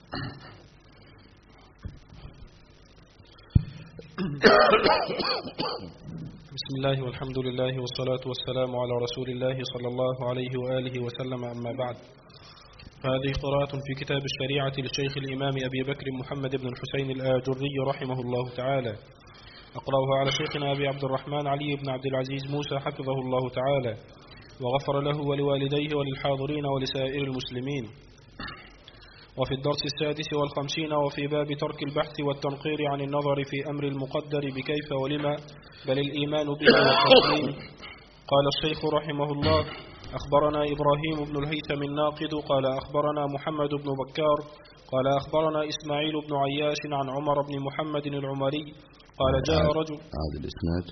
بسم الله والحمد لله والصلاة والسلام على رسول الله صلى الله عليه وآله وسلم. أما بعد، هذه قراءة في كتاب الشريعة للشيخ الإمام أبي بكر محمد بن الحسين الآجري رحمه الله تعالى. أقرأها على شيخنا أبي عبد الرحمن علي بن عبد العزيز موسى حفظه الله تعالى، وغفر له ولوالديه وللحاضرين ولسائر المسلمين. وفي الدرس 56 وفي باب ترك البحث والتنقير عن النظر في أمر المقدر بكيف ولما، بل الإيمان به والتسليم. قال الشيخ رحمه الله: أخبرنا إبراهيم بن الهيثم الناقد قال أخبرنا محمد بن بكار قال أخبرنا إسماعيل بن عياش عن عمر بن محمد العمري قال جاء رجل. هذا الإسناد.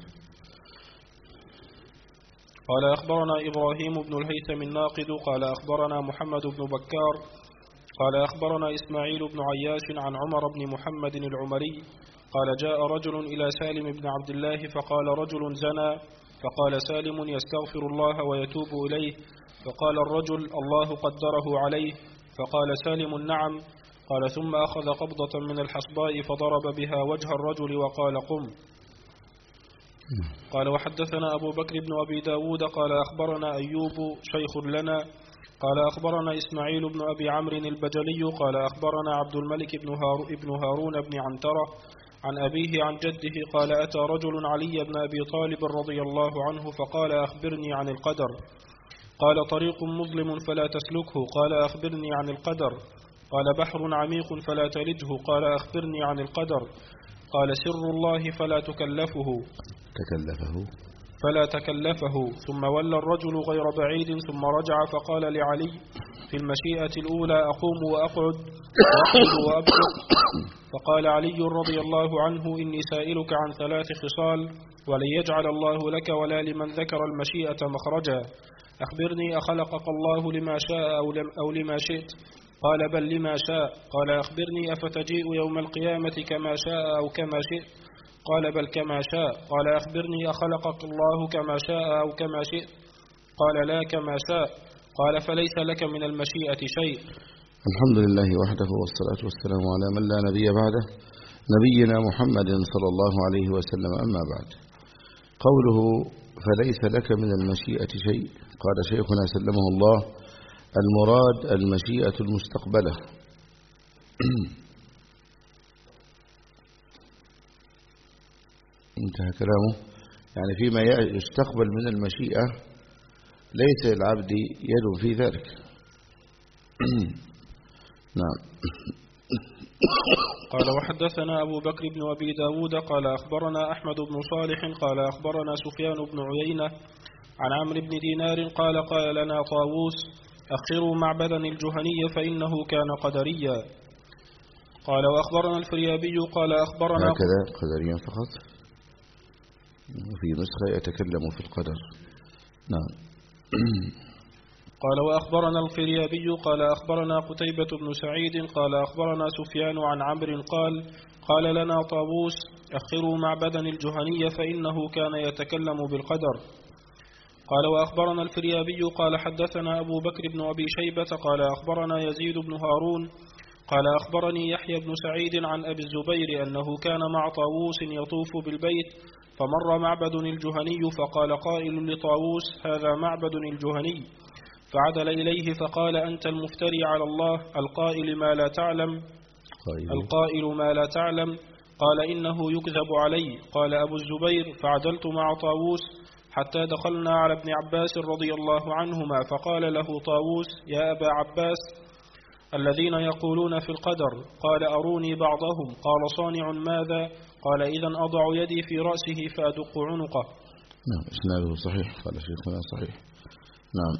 قال أخبرنا إبراهيم بن الهيثم الناقد قال أخبرنا محمد بن بكار قال أخبرنا إسماعيل بن عياش عن عمر بن محمد العمري قال جاء رجل إلى سالم بن عبد الله فقال رجل زنى، فقال سالم يستغفر الله ويتوب إليه، فقال الرجل الله قدره عليه، فقال سالم نعم، قال ثم أخذ قبضة من الحصباء فضرب بها وجه الرجل وقال قم. قال وحدثنا أبو بكر بن أبي داود قال أخبرنا أيوب شيخ لنا قال أخبرنا إسماعيل بن أبي عمرو البجلي قال أخبرنا عبد الملك بن هارون بن عنترة عن أبيه عن جده قال أتى رجل علي بن أبي طالب رضي الله عنه فقال أخبرني عن القدر. قال طريق مظلم فلا تسلكه. قال أخبرني عن القدر. قال بحر عميق فلا تلده. قال أخبرني عن القدر. قال سر الله فلا تكلفه. ثم ولى الرجل غير بعيد ثم رجع فقال لعلي في المشيئة الأولى أقوم وأقعد وأقعد وأبسط. فقال علي رضي الله عنه إني سائلك عن 3 خصال ولن يجعل الله لك ولا لمن ذكر المشيئة مخرجا. أخبرني أخلقك الله لما شاء أو لما شئت؟ قال بل لما شاء. قال أخبرني أفتجيء يوم القيامة كما شاء أو كما شئت؟ قال بل كما شاء. قال أخبرني أخلقك الله كما شاء أو كما شئت؟ قال لا كما شاء. قال فليس لك من المشيئة شيء. الحمد لله وحده والصلاة والسلام على من لا نبي بعده، نبينا محمد صلى الله عليه وسلم. أما بعد، قوله فليس لك من المشيئة شيء، قال شيخنا سلمه الله: المراد المشيئة المستقبلة. انتهى كلامه، يعني فيما يستقبل من المشيئة ليس للعبد يد في ذلك. نعم. قال وحدثنا أبو بكر بن أبي داود قال أخبرنا أحمد بن صالح قال أخبرنا سفيان بن عيينة عن عمرو بن دينار قال لنا طاووس أخروا معبدا الجهني فإنه كان قدريا. قال وأخبرنا الفريابي قال أخبرنا هكذا قدريا فقط، وفي نسخة يتكلم في القدر. نعم. قال وأخبرنا الفريابي قال أخبرنا قتيبة بن سعيد قال أخبرنا سفيان عن عمرو قال لنا طاووس أخروا معبدا الجهني فإنه كان يتكلم بالقدر. قال وأخبرنا الفريابي قال حدثنا أبو بكر بن أبي شيبة قال أخبرنا يزيد بن هارون قال أخبرني يحيى بن سعيد عن أبي الزبير أنه كان مع طاووس يطوف بالبيت فمر معبد الجهني فقال قائل لطاووس هذا معبد الجهني، فعدل إليه فقال أنت المفتري على الله القائل ما لا تعلم. قال إنه يكذب علي. قال أبو الزبير فعدلت مع طاووس حتى دخلنا على ابن عباس رضي الله عنهما فقال له طاووس يا أبا عباس الذين يقولون في القدر؟ قال أروني بعضهم. قال صانع ماذا؟ قال إذن أضع يدي في رأسه فأدق عنقه. نعم، إسناده صحيح. قال شيخنا صحيح. نعم.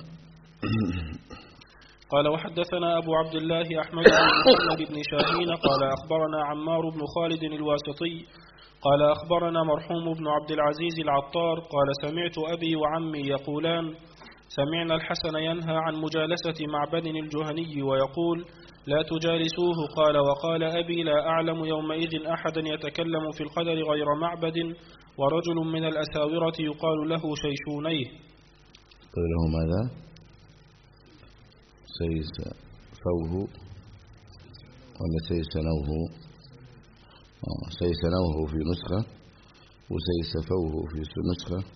قال وحدثنا أبو عبد الله أحمد بن محمد بن شاهين قال أخبرنا عمار بن خالد الواسطي قال أخبرنا مرحوم بن عبد العزيز العطار قال سمعت أبي وعمي يقولان سمعنا الحسن ينهى عن مجالسة معبد الجهني ويقول لا تجالسوه. قال وقال أبي لا أعلم يومئذ أحدا يتكلم في القدر غير معبد ورجل من الأساورة يقال له شيشونيه. قال له ماذا؟ سيسفوه ولا سيسنوه؟ سيسنوه في نسخة وسيسفوه في نسخة،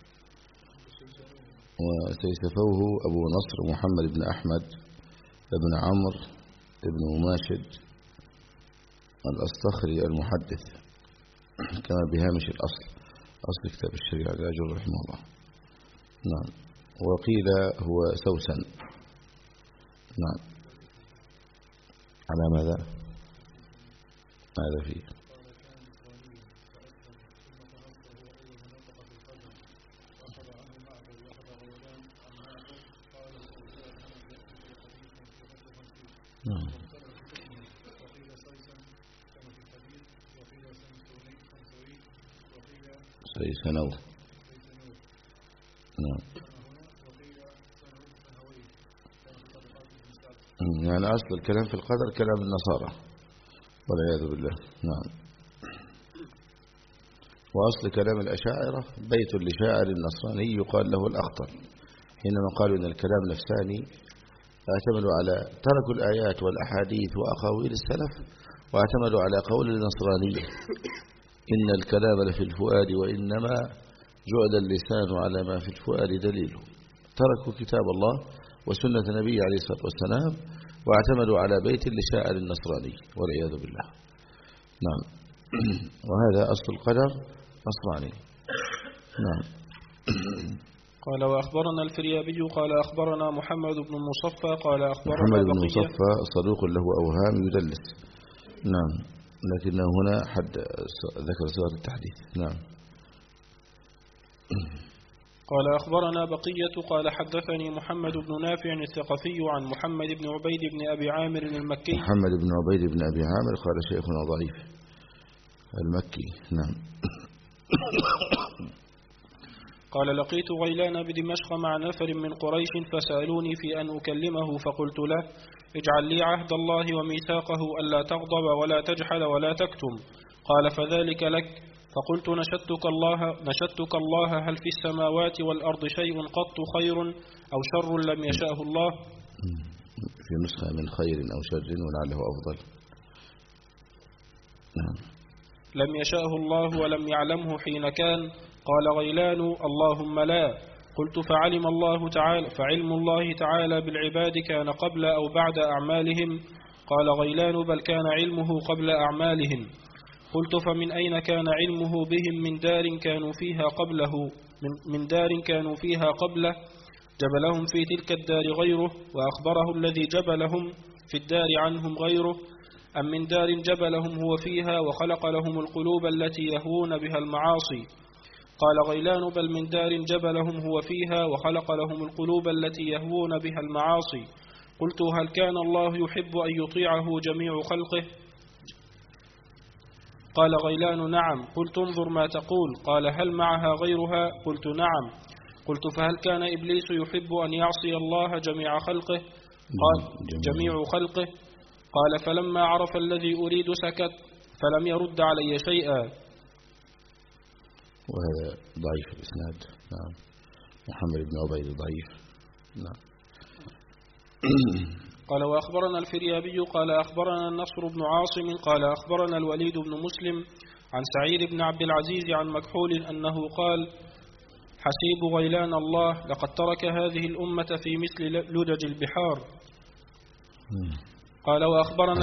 وسيسفوه أبو نصر محمد بن أحمد بن عمرو بن مماشد الأصطخري المحدث كما بهامش الأصل، أصل كتاب الشريعة لأجر رحمه الله. نعم. وقيل هو سوسن. نعم. على ماذا؟ ماذا فيه؟ نعم. سيسنوه. نعم. يعني أصل الكلام في القدر كلام النصارى والعياذ بالله. نعم. وأصل كلام الأشاعرة بيت لشاعر النصراني يقال له الأخطر، حينما قالوا إن الكلام نفساني اعتمدوا على تركوا الآيات والأحاديث وأقاويل السلف واعتمدوا على قول النصرانية إن الكلام لفي الفؤاد وإنما جعل اللسان على ما في الفؤاد دليله. تركوا كتاب الله وسنة النبي عليه الصلاة والسلام واعتمدوا على بيت لشاعر النصراني والعياذ بالله. نعم. وهذا أصل القدر نصراني. نعم. قال وأخبرنا الفريابي قال أخبرنا محمد بن المصفى قال أخبرنا محمد بن المصفى صدوق له أوهام يدلس. نعم. لكنه هنا حد ذكر صيغة التحديث. نعم. قال أخبرنا بقية قال حدثني محمد بن نافع الثقفي عن محمد بن عبيد بن أبي عامر المكي. محمد بن عبيد بن أبي عامر قال شيخنا ضعيف المكي. نعم. قال لقيت غيلان بدمشق مع نفر من قريش فسألوني في أن أكلمه فقلت له اجعل لي عهد الله وميثاقه ألا تغضب ولا تجحل ولا تكتم. قال فذلك لك. فقلت نشدتك الله هل في السماوات والأرض شيء قط خير أو شر لم يشأه الله؟ في نسخة من خير أو شر ولعله أفضل. نعم. لم يشأه الله ولم يعلمه حين كان. قال غيلان اللهم لا. قلت فعلم الله تعالى فعلم الله تعالى بالعباد كان قبل أو بعد أعمالهم؟ قال غيلان بل كان علمه قبل أعمالهم. قلت فمن أين كان علمه بهم من دار كانوا فيها قبله من دار كانوا فيها قبله جبلهم في تلك الدار غيره وأخبره الذي جبلهم في الدار عنهم غيره أم من دار جبلهم هو فيها وخلق لهم القلوب التي يهوون بها المعاصي؟ قال غيلان بل من دار جبلهم هو فيها وخلق لهم القلوب التي يهوون بها المعاصي. قلت هل كان الله يحب أن يطيعه جميع خلقه؟ قال غيلان نعم. قلت انظر ما تقول. قال هل معها غيرها؟ قلت نعم. قلت فهل كان إبليس يحب أن يعصي الله جميع خلقه؟ قال جميع خلقه. قال فلما عرف الذي أريد سكت فلم يرد علي شيئا. وهذا ضعيف الإسناد. نعم. محمد بن عبيد ضعيف. نعم. قال وأخبرنا الفريابي قال أخبرنا النصر بن عاصم قال أخبرنا الوليد بن مسلم عن سعيد بن عبد العزيز عن مكحول أنه قال حسيب غيلان الله لقد ترك هذه الأمة في مثل لجج البحار. قال وأخبرنا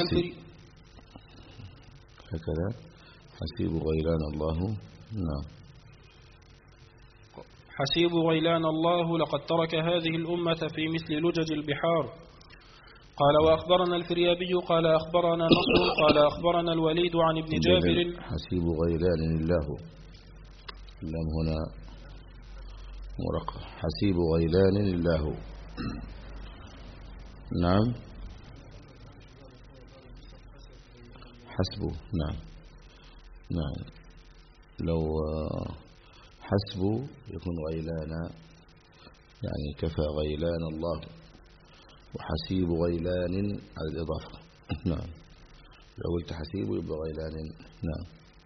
هكذا حسيب غيلان الله. نعم. حسيب غيلان الله لقد ترك هذه الأمة في مثل لجج البحار. قال وأخبرنا الفريابي قال أخبرنا نصر قال أخبرنا الوليد عن ابن جابر. حسيب غيلان الله اللام هنا مرقة. حسيب غيلان الله. نعم. حسبه. نعم. نعم. لو حسبه يكون غيلانا يعني كفى غيلان الله، وحسيب غيلان على الإضافة. نعم. لو قلت حسيبه يبقى غيلان. نعم.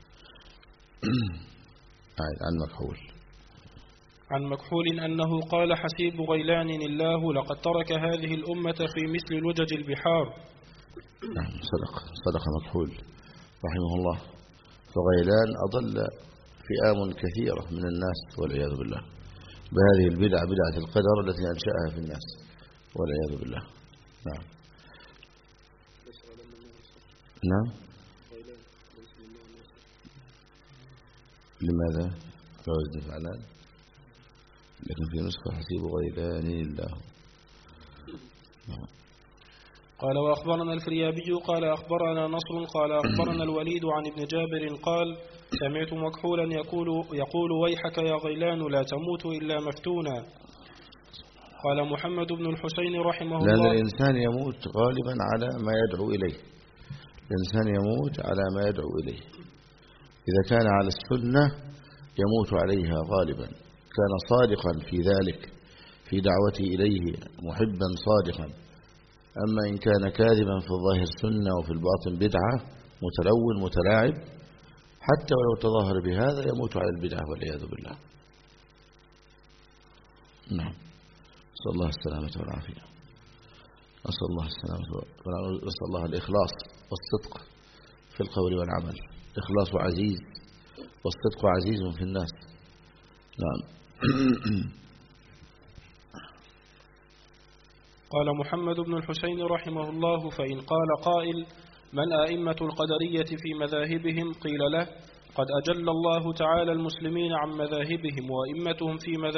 عن مكحول. عن مكحول أنه قال حسيب غيلان الله لقد ترك هذه الأمة في مثل لجج البحار. نعم صدق مكحول رحمه الله. فغيلان أضل فئام كثيرة من الناس والعياذ بالله بهذه البدعة، بدعة القدر التي أنشأها في الناس والعياذ بالله. نعم نعم. لماذا؟ على وزن فعلان، لكن في نسخة حسيب غيلان الله. نعم. قال وأخبرنا الفريابي قال أخبرنا نصر قال أخبرنا الوليد عن ابن جابر قال سمعت مكحولا يقول ويحك يا غيلان لا تموت إلا مفتونا. قال محمد بن الحسين رحمه الله لأن الإنسان يموت غالبا على ما يدعو إليه، الإنسان يموت على ما يدعو إليه. إذا كان على السنة يموت عليها غالبا، كان صادقا في ذلك في دعوته إليه محبا صادقا. أما إن كان كاذبا في الظاهر سنة وفي الباطن بدعة متلون متلاعب، حتى ولو تظاهر بهذا يموت على البدعة والعياذ بالله. نعم. نسأل الله السلامة والعافية. نسأل الله السلامة ونسأل الله الإخلاص والصدق في القول والعمل. الإخلاص عزيز والصدق عزيز في الناس. نعم. قال محمد بن الحسين رحمه الله فإن قال قائل من أئمة القدرية في مذاهبهم؟ قيل له قد أجل الله تعالى المسلمين عن مذاهبهم وأئمتهم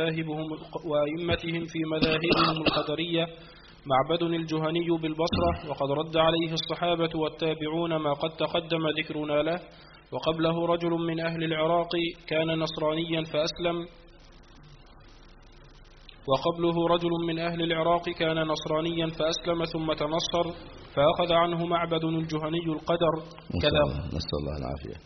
في مذاهبهم القدرية معبد الجهني بالبصرة، وقد رد عليه الصحابة والتابعون ما قد تقدم ذكرنا له. وقبله رجل من أهل العراق كان نصرانيا فأسلم ثم تنصر فأخذ عنه معبد الجهني القدر كذا. نسأل الله العافية.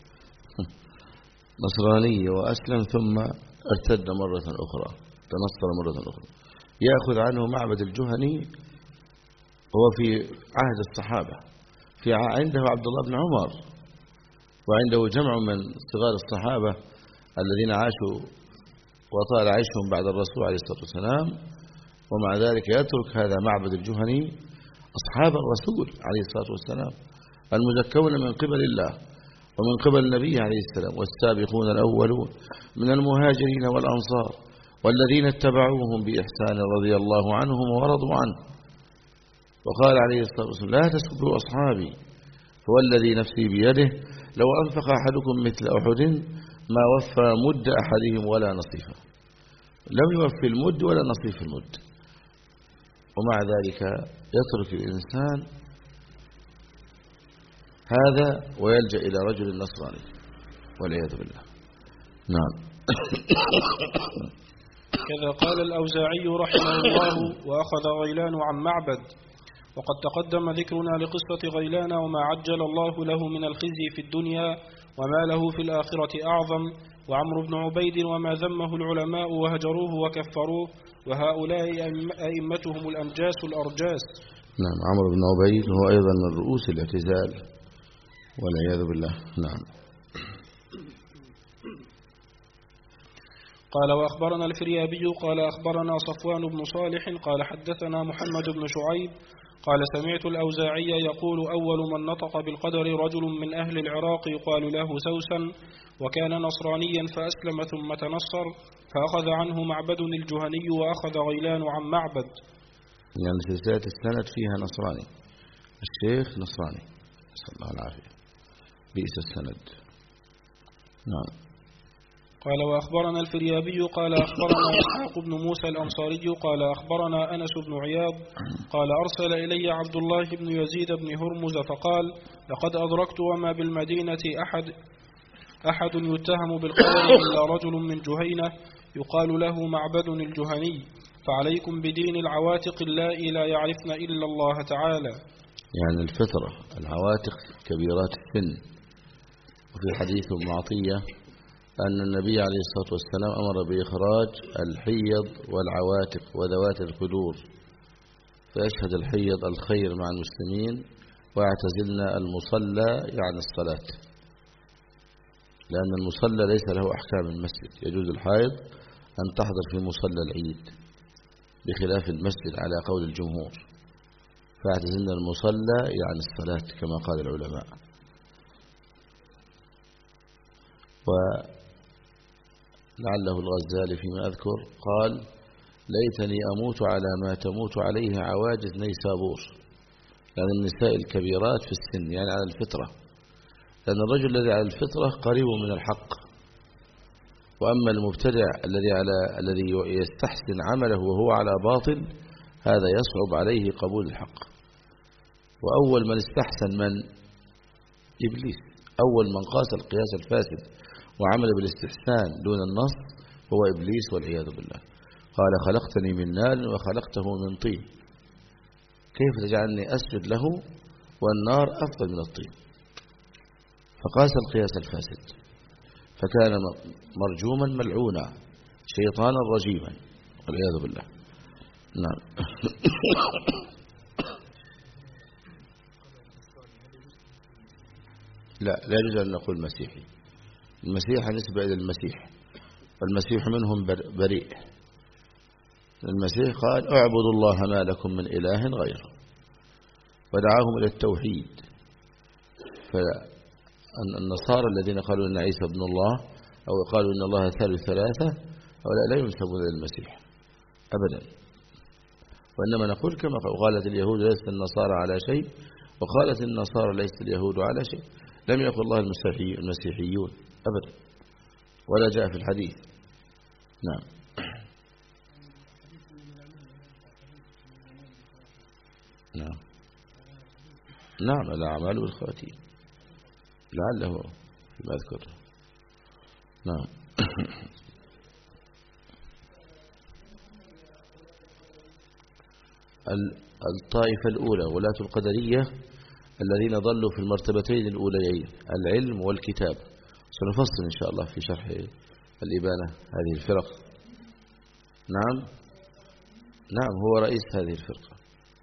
نصراني وأسلم ثم ارتد مرة أخرى، تنصر مرة أخرى، يأخذ عنه معبد الجهني. هو في عهد الصحابة، عنده عبد الله بن عمر وعنده جمع من صغار الصحابة الذين عاشوا وطال عيشهم بعد الرسول عليه الصلاة والسلام، ومع ذلك يترك هذا معبد الجهني أصحاب الرسول عليه الصلاة والسلام المزكون من قبل الله ومن قبل النبي عليه السلام، والسابقون الأولون من المهاجرين والأنصار والذين اتبعوهم بإحسان رضي الله عنهم ورضوا عنه. وقال عليه الصلاة والسلام لا تسبوا أصحابي فوالذي نفسي بيده لو أنفق أحدكم مثل أحد ما وفى مد أحدهم ولا نصيفه. لم يوفي المد ولا نصيف المد، ومع ذلك يترك الإنسان هذا ويلجأ إلى رجل نصراني والعياذ بالله. نعم. كذا قال الأوزاعي رحمه الله وأخذ غيلان عن معبد. وقد تقدم ذكرنا لقصة غيلان وما عجل الله له من الخزي في الدنيا وما له في الآخرة أعظم، وعمرو بن عبيد وما ذمه العلماء وهجروه وكفروه، وهؤلاء أئمتهم الأنجاس الأرجاس. نعم. عمرو بن عبيد هو أيضا من رؤوس الاعتزال والعياذ بالله. نعم. قال وأخبرنا الفريابي قال أخبرنا صفوان بن صالح قال حدثنا محمد بن شعيب قال سمعت الأوزاعي يقول أول من نطق بالقدر رجل من أهل العراق يقال له سوسن، وكان نصرانيا فأسلم ثم تنصر فأخذ عنه معبد الجهني وأخذ غيلان عن معبد. يعني سلسلة السند فيها نصراني، الشيخ نصراني نسأل الله العافية، بئس السند. نعم. قال وأخبرنا الفريابي قال أخبرنا إسحاق بن موسى الأنصاري قال أخبرنا أنس بن عياض قال أرسل إلي عبد الله بن يزيد بن هرمز فقال لقد أدركت وما بالمدينة أحد يتهم بالقدر إلا رجل من جهينة يقال له معبد الجهني، فعليكم بدين العواتق اللائي لا يعرفن إلا الله تعالى. يعني الفطرة العواتق كبيرات السن. وفي حديث معطية أن النبي عليه الصلاة والسلام أمر بإخراج الحيض والعواتق وذوات الخدور، فيشهد الحيض الخير مع المسلمين ويعتزلنا المصلى يعني الصلاة، لأن المصلى ليس له أحكام المسجد. يجوز الحائض أن تحضر في مصلى العيد بخلاف المسجد على قول الجمهور. فاعتزلن المصلى يعني الصلاة كما قال العلماء. ولعله الغزالي فيما أذكر قال ليتني أموت على ما تموت عليه عواجز نيسابور، يعني النساء الكبيرات في السن، يعني على الفطرة، لأن الرجل الذي على الفطرة قريب من الحق، وأما المبتدع الذي يستحسن عمله وهو على باطل هذا يصعب عليه قبول الحق. وأول من استحسن من إبليس، أول من قاس القياس الفاسد وعمل بالاستحسان دون النص هو إبليس والعياذ بالله. قال خلقتني من نار وخلقته من طين، كيف تجعلني أسجد له والنار أفضل من الطين؟ فقاس القياس الفاسد، فكان مرجوما ملعونا شيطانا رجيما والعياذ بالله. نعم. لا يجوز أن نقول مسيحي. المسيح نسبة إلى المسيح، والمسيح منهم بريء. المسيح قال اعبدوا الله ما لكم من إله غيره، ودعاهم إلى التوحيد. فالنصارى الذين قالوا إن عيسى ابن الله أو قالوا إن الله ثالث ثلاثة هؤلاء لا ينسبون إلى المسيح أبدا، وإنما نقول كما قالت اليهود ليست النصارى على شيء، وقالت النصارى ليست اليهود على شيء. لم يقل الله المسيحيون أبدا، ولا جاء في الحديث. نعم. نعم الأعمال والخواتيم لعله فيما أذكر. نعم. الطائفة الأولى ولاة القدرية الذين ضلوا في المرتبتين الأوليين العلم والكتاب. سنفصل إن شاء الله في شرح الإبانة هذه الفرق. نعم هو رئيس هذه الفرقة.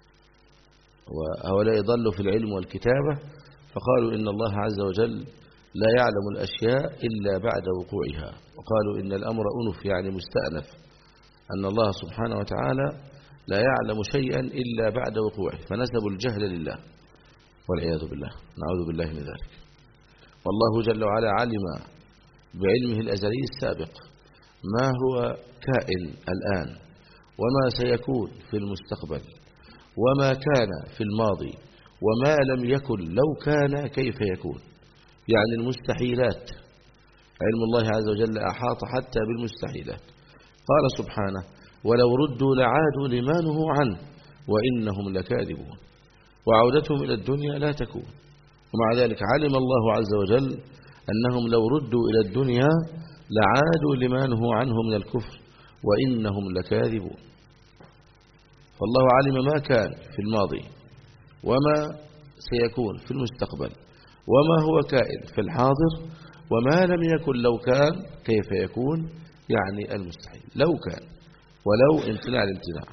وهؤلاء ضلوا في العلم والكتابة، فقالوا إن الله عز وجل لا يعلم الأشياء إلا بعد وقوعها، وقالوا إن الأمر أنف يعني مستأنف، أن الله سبحانه وتعالى لا يعلم شيئا إلا بعد وقوعه، فنسبوا الجهل لله والعياذ بالله، نعوذ بالله من ذلك. والله جل وعلا علم بعلمه الأزلي السابق ما هو كائن الآن وما سيكون في المستقبل وما كان في الماضي وما لم يكن لو كان كيف يكون، يعني المستحيلات. علم الله عز وجل أحاط حتى بالمستحيلات. قال سبحانه ولو ردوا لعادوا لما نهوا عنه وإنهم لكاذبون، وعودتهم إلى الدنيا لا تكون. ومع ذلك علم الله عز وجل أنهم لو ردوا إلى الدنيا لعادوا لما نهوا عنه من الكفر وإنهم لكاذبون. فالله علم ما كان في الماضي وما سيكون في المستقبل وما هو كائن في الحاضر وما لم يكن لو كان كيف يكون، يعني المستحيل لو كان، ولو امتناع الامتناع.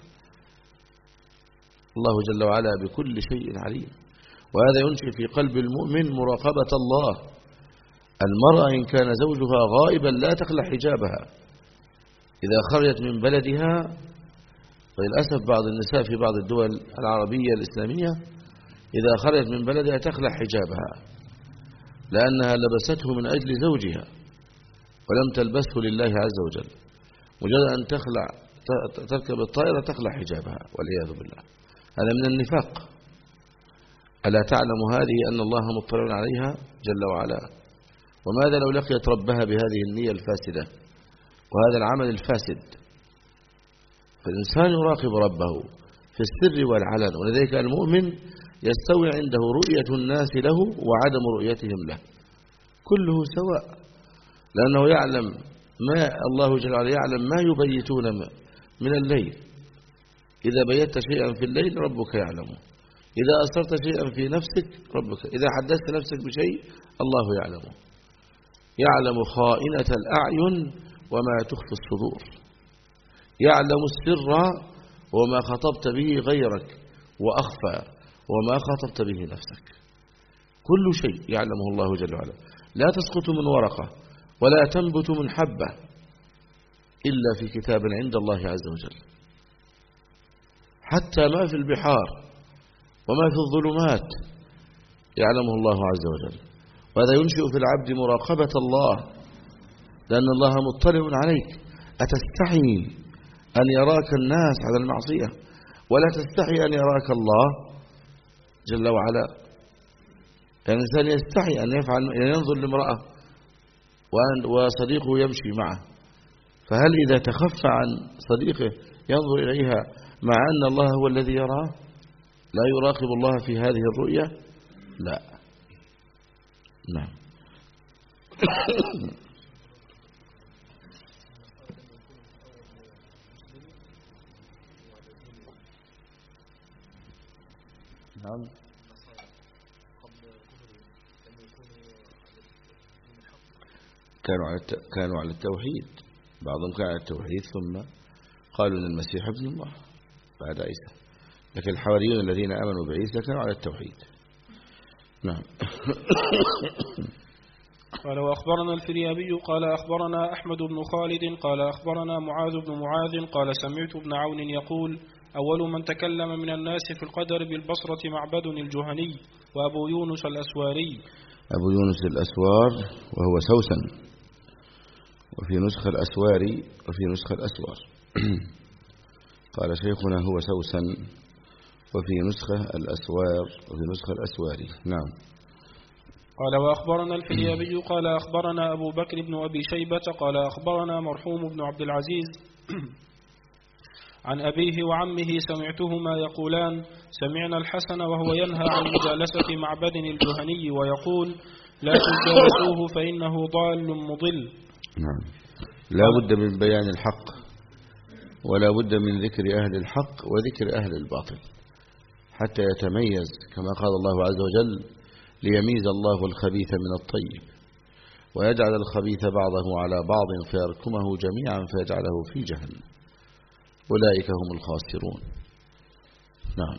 الله جل وعلا بكل شيء عليم، وهذا ينشئ في قلب المؤمن مراقبة الله. المرأة إن كان زوجها غائبا لا تخلع حجابها إذا خرجت من بلدها. وللأسف بعض النساء في بعض الدول العربية الإسلامية إذا خرجت من بلدها تخلع حجابها لأنها لبسته من أجل زوجها ولم تلبسه لله عز وجل. مجرد أن تركب الطائرة تخلع حجابها والعياذ بالله، هذا من النفاق. ألا تعلم هذه أن الله مطلع عليها جل وعلا؟ وماذا لو لقيت ربها بهذه النية الفاسدة وهذا العمل الفاسد؟ فالإنسان يراقب ربه في السر والعلن، ولذلك المؤمن يستوي عنده رؤية الناس له وعدم رؤيتهم له، كله سواء، لأنه يعلم ما الله جل وعلا يعلم ما يبيتون من الليل. إذا بيت شيئا في الليل ربك يعلمه، إذا أسرت شيئا في نفسك ربك، إذا حدثت نفسك بشيء الله يعلمه، يعلم خائنة الأعين وما تخفي الصدور، يعلم السر وما خطبت به غيرك وأخفى وما خطبت به نفسك، كل شيء يعلمه الله جل وعلا. لا تسقط من ورقة ولا تنبت من حبة إلا في كتاب عند الله عز وجل. حتى ما في البحار وما في الظلمات يعلمه الله عز وجل. وهذا ينشئ في العبد مراقبة الله، لأن الله مطلع عليك. أتستحي أن يراك الناس على المعصية ولا تستحي أن يراك الله جل وعلا؟ يعني الإنسان يستحي أن يفعل، أن ينظر لامرأة وصديقه يمشي معه، فهل إذا تخفى عن صديقه ينظر إليها مع أن الله هو الذي يراه؟ لا يراقب الله في هذه الرؤية؟ لا. نعم. نعم. كانوا على التوحيد، بعضهم كان على التوحيد ثم قالوا ان المسيح ابن الله بعد عيسى، لكن الحواريون الذين امنوا بعيسى كانوا على التوحيد. نعم. قال وأخبرنا الفريابي قال أخبرنا أحمد بن خالد قال أخبرنا معاذ بن معاذ قال سمعت ابن عون يقول أول من تكلم من الناس في القدر بالبصرة معبد الجهني وأبو يونس الأسواري. أبو يونس الأسوار وهو سوسن، وفي نسخة الأسواري وفي نسخة الأسوار. قال شيخنا هو سوسن، وفي نسخة الأسوار وفي نسخة الأسواري. نعم. قال وأخبرنا الفريابي قال أخبرنا أبو بكر بن أبي شيبة قال أخبرنا مرحوم بن عبد العزيز عن أبيه وعمه سمعتهما يقولان سمعنا الحسن وهو ينهى عن مجالسة معبد الجهني ويقول لا تجالسوه فإنه ضال مضل. نعم. لا بد من بيان الحق، ولا بد من ذكر أهل الحق وذكر أهل الباطل حتى يتميز، كما قال الله عز وجل ليميز الله الخبيث من الطيب ويجعل الخبيث بعضه على بعض فيركمه جميعا فيجعله في جهنم، أولئك هم الخاسرون. نعم.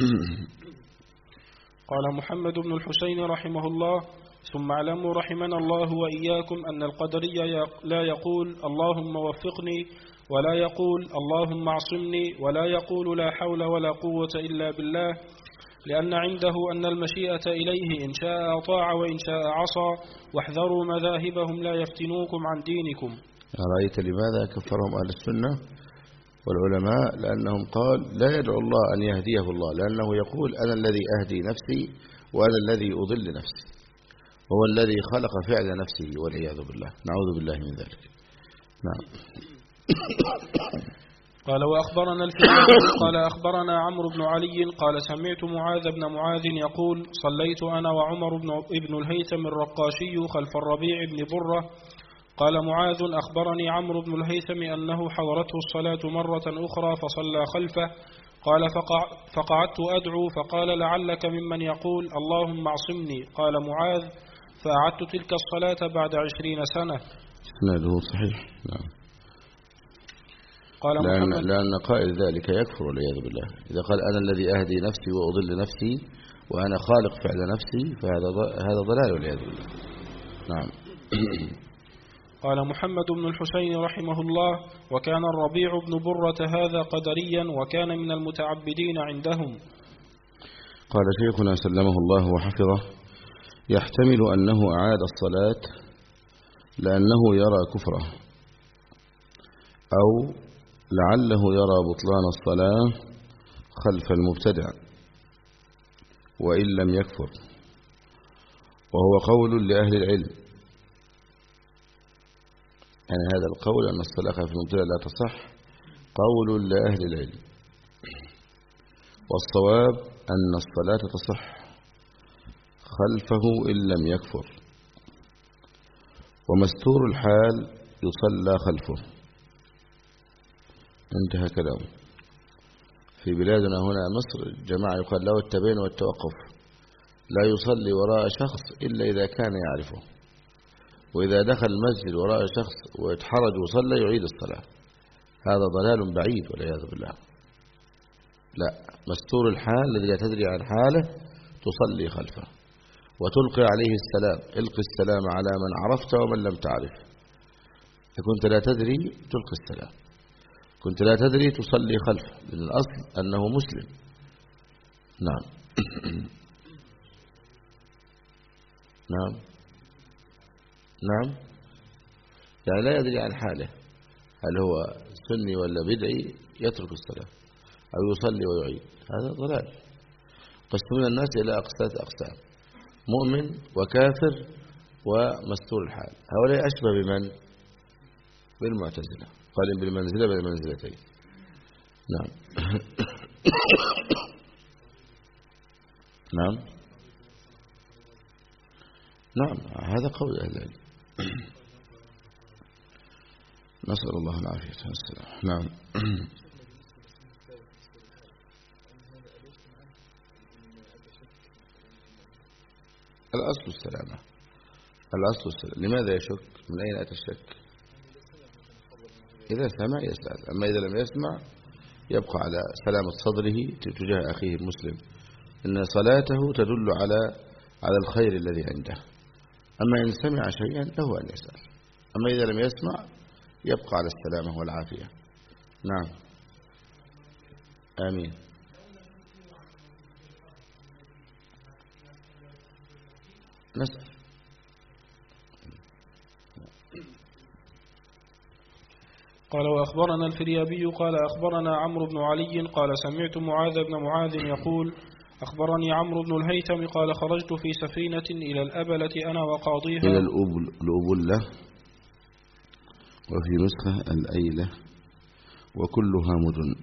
قال محمد بن الحسين رحمه الله ثم اعلموا رحمنا الله وإياكم أن القدري لا يقول اللهم وفقني، ولا يقول اللهم اعصمني، ولا يقول لا حول ولا قوة إلا بالله، لأن عنده أن المشيئة إليه إن شاء أطاع وإن شاء عصى، واحذروا مذاهبهم لا يفتنوكم عن دينكم. رأيت لماذا كفرهم أهل السنة والعلماء؟ لأنهم قال لا يدعو الله أن يهديه الله، لأنه يقول أنا الذي أهدي نفسي وأنا الذي أضل نفسي، وهو الذي خلق فعل نفسه والعياذ بالله، نعوذ بالله من ذلك. نعم. قال وأخبرنا الفريابي قال أخبرنا عمرو بن علي قال سمعت معاذ بن معاذ يقول صليت أنا وعمر بن الهيثم الرقاشي خلف الربيع بن برة. قال معاذ أخبرني عمرو بن الهيثم أنه حضرته الصلاة مرة أخرى فصلى خلفه. قال فقعدت أدعو فقال لعلك ممن يقول اللهم اعصمني. قال معاذ فأعدت تلك الصلاة بعد 20 سنة. سنده صحيح. نعم. قال لأن قائل ذلك يكفر والعياذ بالله، إذا قال أنا الذي أهدي نفسي وأضل نفسي وأنا خالق فعل نفسي فهذا ضلال والعياذ بالله. نعم. قال محمد بن الحسين رحمه الله وكان الربيع بن برة هذا قدريا وكان من المتعبدين عندهم. قال شيخنا سلمه الله وحفظه يحتمل أنه أعاد الصلاة لأنه يرى كفره، أو لعله يرى بطلان الصلاة خلف المبتدع وإن لم يكفر، وهو قول لأهل العلم. يعني هذا القول أن الصلاة خلف المبتدع لا تصح قول لأهل العلم، والصواب أن الصلاة تصح خلفه إن لم يكفر، ومستور الحال يصلى خلفه. انتهى كلامه. في بلادنا هنا مصر جماعة يقال له التبين والتوقف، لا يصلي وراء شخص إلا إذا كان يعرفه، وإذا دخل المسجد وراء شخص ويتحرج وصلى يعيد الصلاة. هذا ضلال بعيد والعياذ بالله. لا، مستور الحال الذي لا تدري عن حاله تصلي خلفه وتلقي عليه السلام. القي السلام على من عرفت ومن لم تعرف. إذا كنت لا تدري تلقي السلام، كنت لا تدري تصلي خلفه، لأن الأصل أنه مسلم. نعم. نعم نعم، يعني لا يدري عن حاله، هل هو سني ولا بدعي، يترك الصلاة أو يصلي ويعيد، هذا ضلال. قسمون الناس إلى أقسام، مؤمن وكافر ومستور الحال. هؤلاء أشبه بمن؟ بالمعتزلة، قال بالمنزلة بين المنزلتين. نعم. نعم نعم، هذا قول أهل العلم. نسأل الله العافية والسلام. نعم. الأصل السلامة، الأصل السلامة. لماذا يشك؟ من أين أتى الشك؟ إذا سمع يسأل، أما إذا لم يسمع يبقى على سلامة صدره تجاه أخيه المسلم، إن صلاته تدل على الخير الذي عنده. أما إن سمع شيئا له أن يسأل، أما إذا لم يسمع يبقى على السلامة والعافية. نعم. آمين. نسأل. قال وأخبرنا الفريابي قال أخبرنا عمرو بن علي قال سمعت معاذ بن معاذ يقول أخبرني عمرو بن الهيثم قال خرجت في سفينة إلى الأبلة أنا وقاضيها، إلى الأبلة، وفي نسخة الأيلة، وكلها مدن.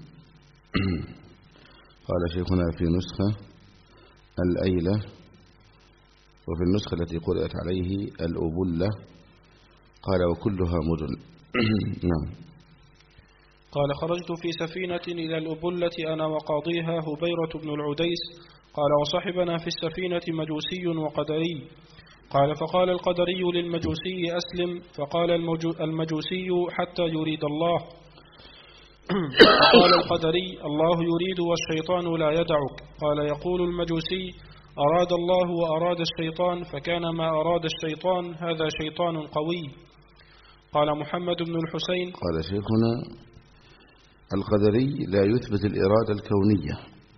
قال شيخنا في نسخة الأيلة، وفي النسخة التي قرأت عليه الأبلة قال وكلها مدن. نعم. قال خرجت في سفينة إلى الأبلة أنا وقاضيها هبيرة بن العديس قال وصحبنا في السفينة مجوسي وقدري. قال فقال القدري للمجوسي أسلم، فقال المجوسي حتى يريد الله. فقال القدري الله يريد والشيطان لا يدعك. قال يقول المجوسي أراد الله وأراد الشيطان، فكان ما أراد الشيطان هذا شيطان قوي. قال محمد بن الحسين قال شيخنا القدري لا يثبت الإرادة الكونية،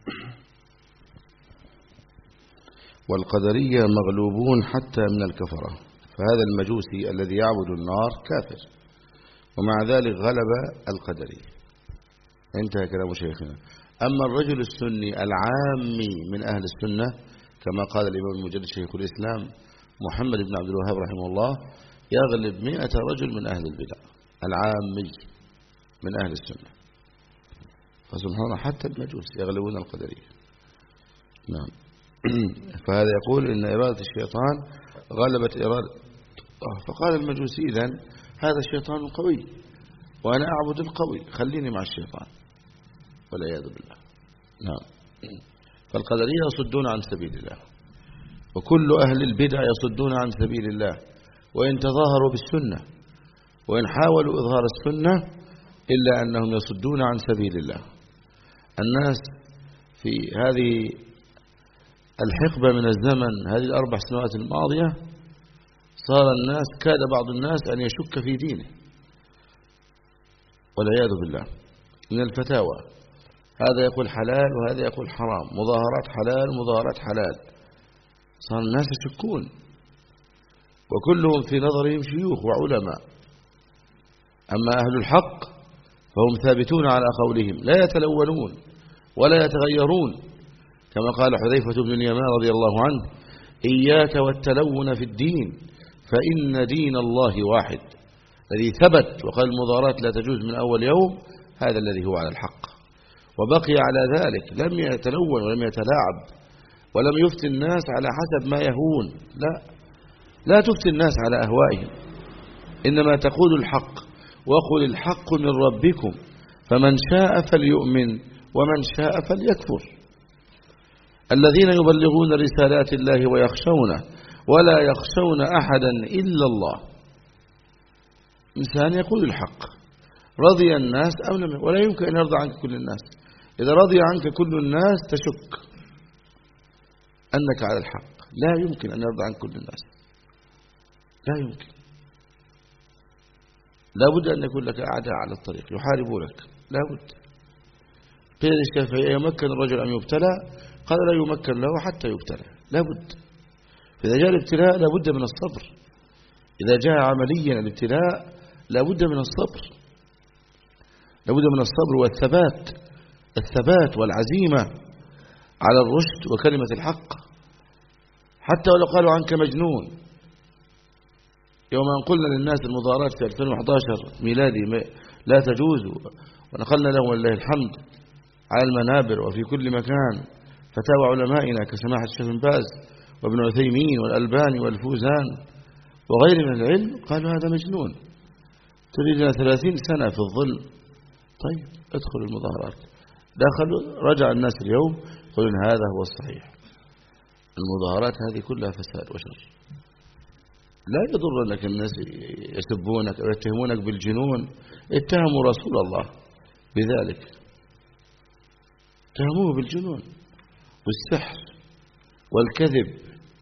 والقدرية مغلوبون حتى من الكفرة، فهذا المجوسي الذي يعبد النار كافر، ومع ذلك غلب القدري. انتهى كلام شيخنا. أما الرجل السني العامي من أهل السنة كما قال الإمام المجدد شيخ الإسلام محمد بن عبد الوهاب رحمه الله يغلب 100 رجل من أهل البدع، العامي من أهل السنة. فسبحان الله حتى المجوس يغلبون القدرية. نعم. فهذا يقول إن إرادة الشيطان غلبت إرادة. فقال المجوسي إذن هذا الشيطان قوي وأنا أعبد القوي، خليني مع الشيطان، والعياذ بالله. نعم. فالقدرية يصدون عن سبيل الله، وكل أهل البدع يصدون عن سبيل الله، وإن تظاهروا بالسنة وإن حاولوا إظهار السنة إلا أنهم يصدون عن سبيل الله. الناس في هذه الحقبة من الزمن، هذه ال4 سنوات الماضية، صار الناس كاد بعض الناس أن يشك في دينه، والعياذ بالله، من الفتاوى، هذا يقول حلال وهذا يقول حرام، مظاهرات حلال مظاهرات حلال، صار الناس يشكون، وكلهم في نظرهم شيوخ وعلماء. أما أهل الحق فهم ثابتون على قولهم، لا يتلونون ولا يتغيرون، كما قال حذيفة بن اليمان رضي الله عنه إياك والتلون في الدين فإن دين الله واحد. الذي ثبت وقال المظاهرات لا تجوز من أول يوم، هذا الذي هو على الحق وبقي على ذلك، لم يتلون ولم يتلاعب ولم يفتي الناس على حسب ما يهون، لا تفتي الناس على أهوائهم، إنما تقول الحق، وقل الحق من ربكم فمن شاء فليؤمن ومن شاء فليكفر. الذين يبلغون رسالات الله ويخشونه ولا يخشون أحدا إلا الله. إنسان يقول الحق، رضي الناس أو لم، ولا يمكن أن يرضى عنك كل الناس. إذا رضي عنك كل الناس تشك أنك على الحق، لا يمكن أن يرضى عنك كل الناس، لا يمكن. لا بد أن يكون لك أعداء على الطريق يحاربونك، لا بد. قيل الشافعي يمكن الرجل أن يبتلى؟ قال لا يمكن له حتى يبتلى، لابد. فإذا جاء الابتلاء لابد من الصبر، إذا جاء عمليا الابتلاء لابد من الصبر، لابد من الصبر والثبات، الثبات والعزيمة على الرشد وكلمة الحق، حتى ولو قالوا عنك مجنون. يوم أن قلنا للناس المظاهرات في 2011 ميلادي لا تجوز، ونقلنا لهم ولله الحمد على المنابر وفي كل مكان فتاوى علمائنا كسماحة الشيخ بن باز وابن عثيمين والألباني والفوزان وغير من العلم، قالوا هذا مجنون، تريدنا 30 سنة في الظلم. طيب ادخلوا المظاهرات، دخلوا، رجع الناس اليوم يقولون هذا هو الصحيح. المظاهرات هذه كلها فساد وشر، لا يضر أنك الناس يسبونك أو يتهمونك بالجنون. اتهموا رسول الله بذلك، اتهموه بالجنون والسحر والكذب،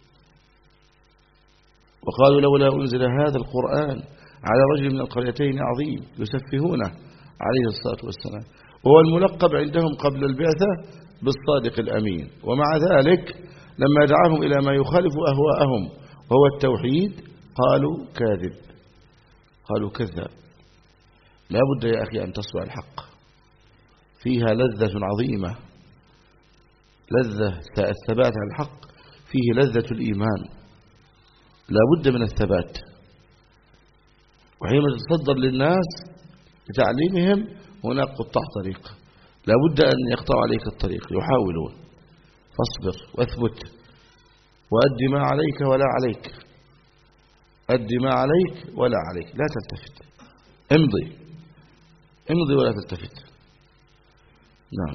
وقالوا لولا أنزل هذا القرآن على رجل من القريتين عظيم يسفهونه عليه الصلاة والسلام، وهو الملقب عندهم قبل البعثة بالصادق الأمين. ومع ذلك لما دعاهم إلى ما يخالف أهواءهم وهو التوحيد قالوا كاذب، قالوا كذاب. لا بد يا أخي أن تصبع الحق، فيها لذة عظيمة، لذة الثبات على الحق، فيه لذة الإيمان، لا بد من الثبات. وحينما تتصدر للناس لتعليمهم هناك قطاع طريق، لا بد أن يقطعوا عليك الطريق، يحاولون، فاصبر واثبت وأدي ما عليك ولا عليك، أدي ما عليك ولا عليك، لا تلتفت، امضي امضي ولا تلتفت. نعم.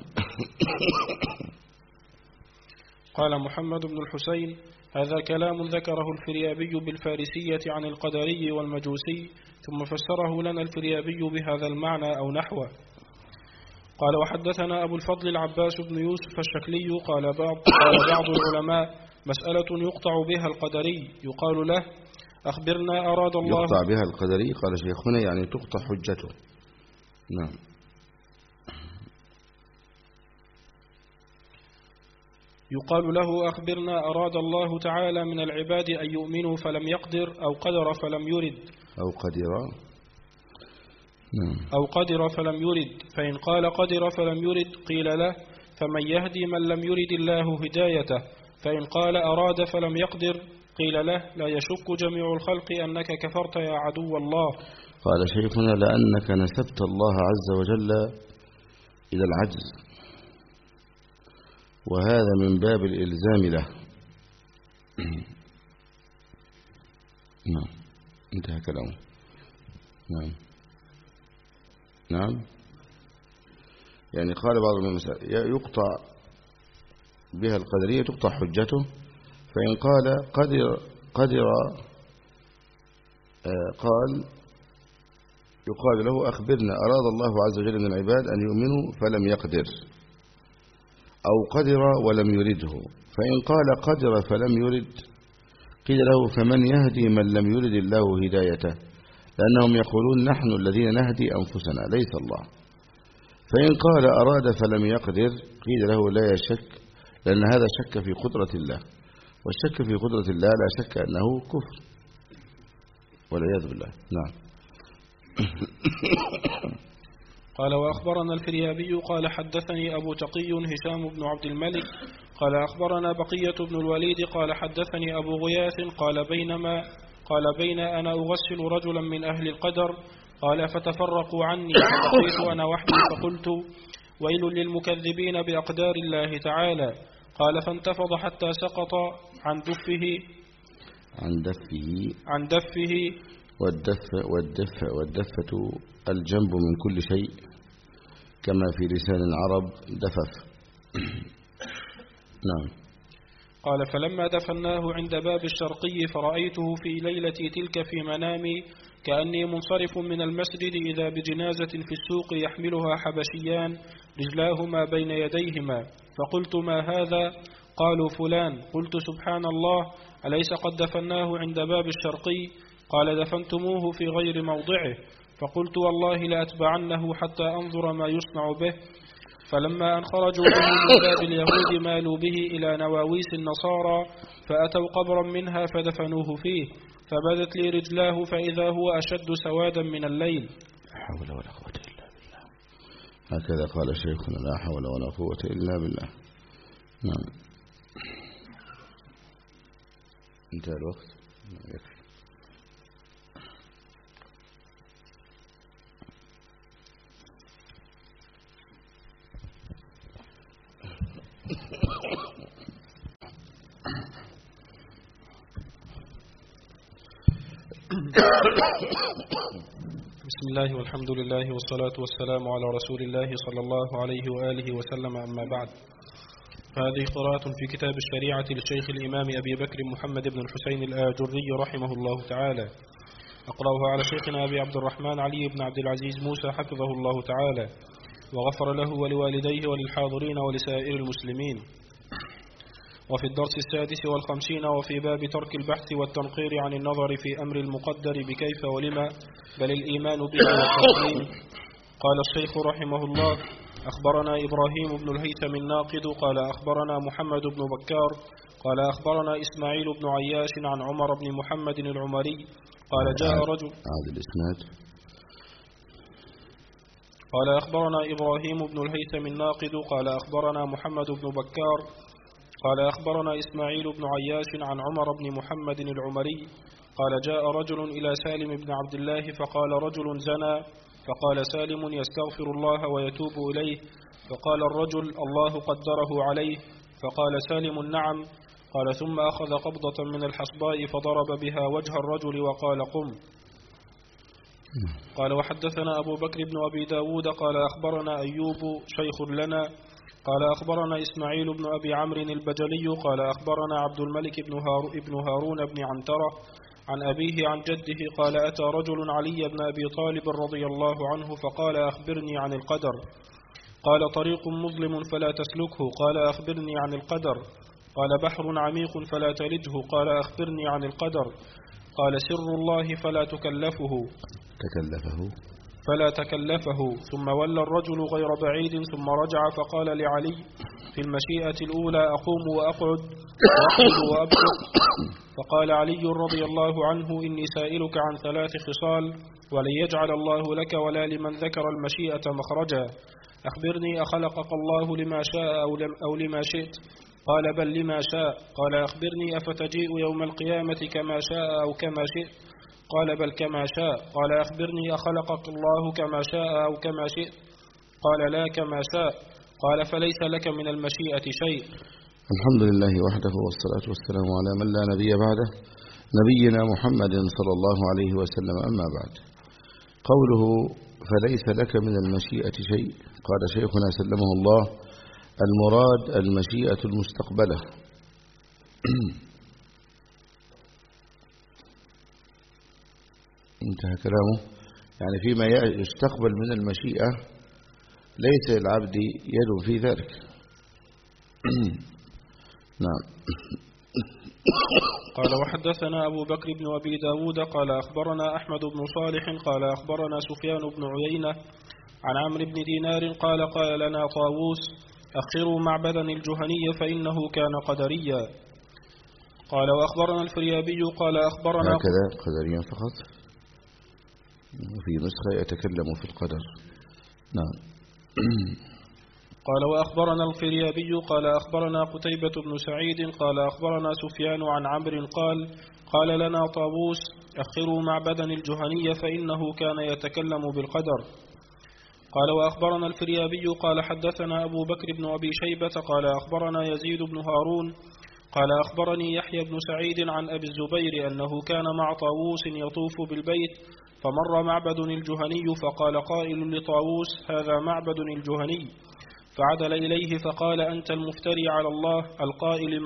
قال محمد بن الحسين: هذا كلام ذكره الفريابي بالفارسية عن القدري والمجوسي، ثم فسره لنا الفريابي بهذا المعنى أو نحوه. قال: وحدثنا أبو الفضل العباس بن يوسف الشكلي قال بعض العلماء: مسألة يقطع بها القدري يقال له: أخبرنا أراد الله. يقطع بها القدري قال شيخنا يعني تقطع حجته. نعم. يقال له: أخبرنا أراد الله تعالى من العباد أن يؤمنوا فلم يقدر، أو قدر فلم يرد، أو قدر فلم يرد. فإن قال قدر فلم يرد قيل له: فمن يهدي من لم يرد الله هدايته. فإن قال أراد فلم يقدر قيل له: لا يشك جميع الخلق أنك كفرت يا عدو الله. قال شيخنا: لأنك نسبت الله عز وجل إلى العجز، وهذا من باب الإلزام له. نعم، انتهى كلامه. نعم نعم، يعني قال بعض المسائل يقطع بها القدرية، تقطع حجته. فإن قال قدر قال يقال له: أخبرنا أراد الله عز وجل من العباد أن يؤمنوا فلم يقدر، أو قدر ولم يرده. فإن قال قدر فلم يرد قيل له: فمن يهدي من لم يرد الله هدايته، لأنهم يقولون نحن الذين نهدي أنفسنا ليس الله. فإن قال أراد فلم يقدر قيل له: لا يشك، لأن هذا شك في قدرة الله، والشك في قدرة الله لا شك أنه كفر والعياذ بالله. نعم. قال: وأخبرنا الفريابي قال: حدثني أبو تقي هشام بن عبد الملك قال: أخبرنا بقية بن الوليد قال: حدثني أبو غياث قال: بين أنا أغسل رجلا من أهل القدر قال: فتفرقوا عني، فبقيت أنا وحدي، فقلت: ويل للمكذبين بأقدار الله تعالى. قال: فانتفض حتى سقط عن دفه والدفة الجنب من كل شيء، كما في لسان العرب دفف. نعم. قال: فلما دفناه عند باب الشرقي فرأيته في ليلتي تلك في منامي كأني منصرف من المسجد إذا بجنازة في السوق يحملها حبشيان رجلاهما بين يديهما، فقلت: ما هذا؟ قالوا: فلان. قلت: سبحان الله، أليس قد دفناه عند باب الشرقي؟ قال: دفنتموه في غير موضعه. فقلت: والله لأتبعنه حتى أنظر ما يصنع به. فلما أن خرجوا به من باب اليهود مالوا به إلى نواويس النصارى فأتوا قبرا منها فدفنوه فيه، فبدت لي رجلاه فإذا هو أشد سوادا من الليل. لا حول ولا قوة إلا بالله. هكذا قال شيخنا: لا حول ولا قوة إلا بالله. نعم. انتهى الوقت. يكفي. بسم الله والحمد لله والصلاة والسلام على رسول الله صلى الله عليه وآله وسلم، أما بعد. فهذه قراءة في كتاب الشريعة للشيخ الإمام أبي بكر محمد بن الحسين الآجري رحمه الله تعالى. أقرأها على شيخنا أبي عبد الرحمن علي بن عبد العزيز موسى حفظه الله تعالى، وغفر له ولوالديه وللحاضرين ولسائر المسلمين. وفي الدرس 56 وفي باب ترك البحث والتنقير عن النظر في أمر المقدر بكيف ولما، بل الإيمان به والتسليم. قال الشيخ رحمه الله: أخبرنا إبراهيم بن الهيثم الناقد قال أخبرنا محمد بن بكار قال أخبرنا إسماعيل بن عياش عن عمر بن محمد العمري قال جاء رجل. هذا الإسناد. قال أخبرنا إبراهيم بن الهيثم الناقد قال أخبرنا محمد بن بكار قال أخبرنا إسماعيل بن عياش عن عمر بن محمد العمري قال جاء رجل إلى سالم بن عبد الله فقال رجل زنى، فقال سالم يستغفر الله ويتوب إليه، فقال الرجل الله قدره عليه، فقال سالم نعم. قال ثم أخذ قبضة من الحصباء فضرب بها وجه الرجل وقال قم. قال وحدثنا أبو بكر بن أبي داود قال أخبرنا أيوب شيخ لنا قال أخبرنا إسماعيل بن أبي عمرو البجلي قال أخبرنا عبد الملك بن هارون بن عنترة عن أبيه عن جده قال أتى رجل علي بن أبي طالب رضي الله عنه فقال أخبرني عن القدر. قال طريق مظلم فلا تسلكه. قال أخبرني عن القدر. قال بحر عميق فلا تلجه. قال أخبرني عن القدر. قال سر الله فلا تكلفه. ثم ولى الرجل غير بعيد ثم رجع فقال لعلي في المشيئة الأولى أقوم وأقعد وأقعد وأبسط. فقال علي رضي الله عنه إني سائلك عن 3 خصال ولن يجعل الله لك ولا لمن ذكر المشيئة مخرجا. أخبرني أخلقك الله لما شاء أو لما شئت؟ قال بل لما شاء. قال أخبرني أفتجيء يوم القيامة كما شاء أو كما شئت؟ قال بل كما شاء. قال أخبرني أخلقك الله كما شاء أو كما شئت؟ قال لا كما شاء. قال فليس لك من المشيئة شيء. الحمد لله وحده والصلاة والسلام على من لا نبي بعده، نبينا محمد صلى الله عليه وسلم، أما بعد. قوله فليس لك من المشيئة شيء، قال شيخنا سلمه الله: المراد المشيئة المستقبلة. انتهى كلامه، يعني فيما يستقبل من المشيئة ليس العبد يد في ذلك. نعم. قال وحدثنا أبو بكر بن أبي داود قال أخبرنا أحمد بن صالح قال أخبرنا سفيان بن عيينة عن عمرو بن دينار قال لنا طاووس أخروا معبدا الجهني فإنه كان قدريا. قال وأخبرنا الفريابي قال أخبرنا هكذا قدريا فقط، وفي نسخة يتكلم في القدر. نعم. قال وأخبرنا الفريابي قال أخبرنا قتيبة بن سعيد قال أخبرنا سفيان عن عمرو قال لنا طاووس أخروا معبدا الجهني فإنه كان يتكلم بالقدر. قال وأخبرنا الفريابي قال حدثنا أبو بكر بن أبي شيبة قال أخبرنا يزيد بن هارون قال أخبرني يحيى بن سعيد عن أبي الزبير أنه كان مع طاووس يطوف بالبيت فمر معبد الجهني فقال قائل لطاووس هذا معبد الجهني، فعدل إليه فقال أنت المفتري على الله القائل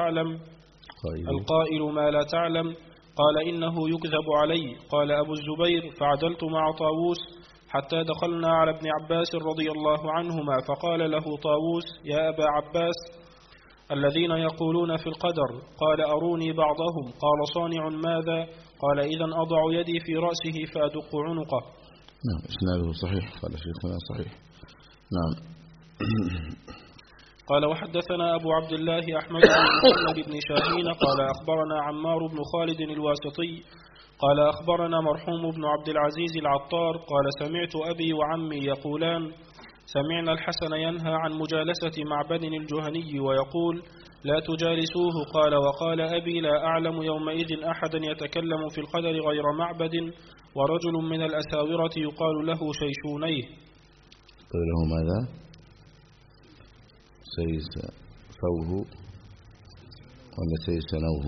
ما لا تعلم. قال إنه يكذب علي. قال أبو الزبير فعدلت مع طاووس حتى دخلنا على ابن عباس رضي الله عنهما فقال له طاووس يا أبا عباس الذين يقولون في القدر؟ قال أروني بعضهم. قال صانع ماذا؟ قال إذن أضع يدي في رأسه فأدق عنقه. نعم، إسناده صحيح. قال شيخنا صحيح. نعم. قال وحدثنا أبو عبد الله أحمد بن محمد بن شاهين قال أخبرنا عمار بن خالد الواسطي قال أخبرنا مرحوم بن عبد العزيز العطار قال سمعت أبي وعمي يقولان سمعنا الحسن ينهى عن مجالسة معبد الجهني ويقول لا تجالسوه قال وقال أبي لا أعلم يومئذ أحدا يتكلم في القدر غير معبد ورجل من الأساورة يقال له شيشونيه. قال له ماذا؟ سيسفوه ولا سيسنوه؟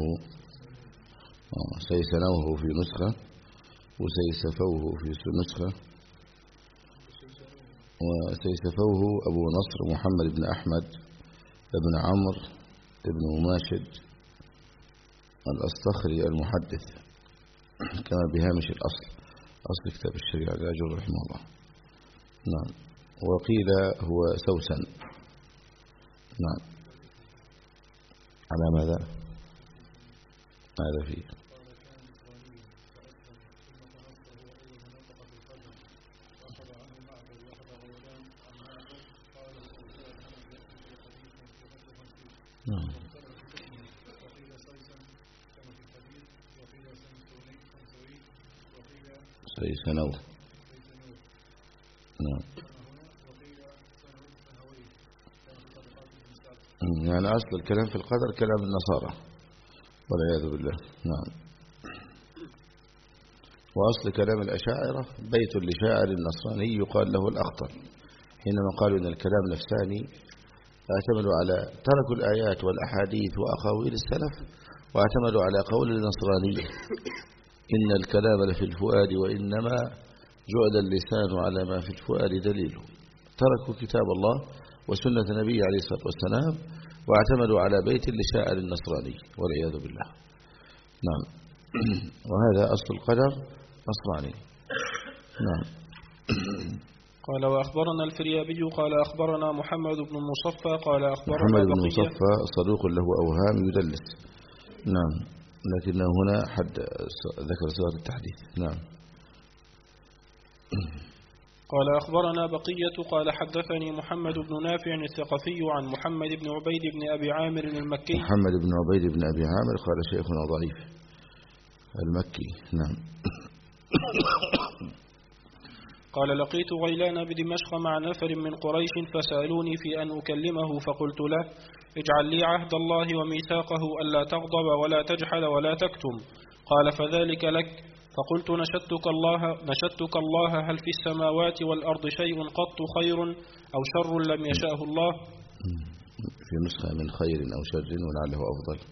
سيسنوه في نسخة وسيسفوه في نسخة، وسيسفوه أبو نصر محمد بن أحمد بن عمرو بن مماشد الأصطخري المحدث كما بهامش الأصل، أصل كتاب الشريعة لأجر رحمه الله. نعم. وقيل هو سوسن. نعم. على ماذا؟ ماذا فيه؟ نعم. سيسنوه. نعم. يعني أصل الكلام في القدر كلام النصارى والعياذ بالله. نعم. وأصل كلام الأشاعرة بيت لشاعر النصراني يقال له الأخطر، حينما قالوا إن الكلام نفساني اعتمدوا على تركوا الآيات والأحاديث وأقاويل السلف واعتمدوا على قول النصرانية إن الكلام لفي الفؤاد وإنما جعل اللسان على ما في الفؤاد دليله. تركوا كتاب الله وسنة النبي عليه الصلاة والسلام واعتمدوا على بيت لشاعر النصراني والعياذ بالله. نعم. وهذا أصل القدر نصراني. نعم. قال وأخبرنا الفريابي قال أخبرنا محمد بن المصفى قال أخبرنا محمد بن المصفى صدوق له أوهام يدلس. نعم. لكنه هنا حد ذكر صيغة التحديث. نعم. قال أخبرنا بقية قال حدثني محمد بن نافع الثقفي عن محمد بن عبيد بن أبي عامر المكي. محمد بن عبيد بن أبي عامر قال شيخنا ضعيف المكي. نعم. قال لقيت غيلان بدمشق مع نفر من قريش فسألوني في أن أكلمه فقلت له اجعل لي عهد الله وميثاقه ألا تغضب ولا تجحد ولا تكتم. قال فذلك لك. فقلت نشدتك الله هل في السماوات والأرض شيء قط خير أو شر لم يشأه الله؟ في نسخة من خير أو شر ولعله أفضل.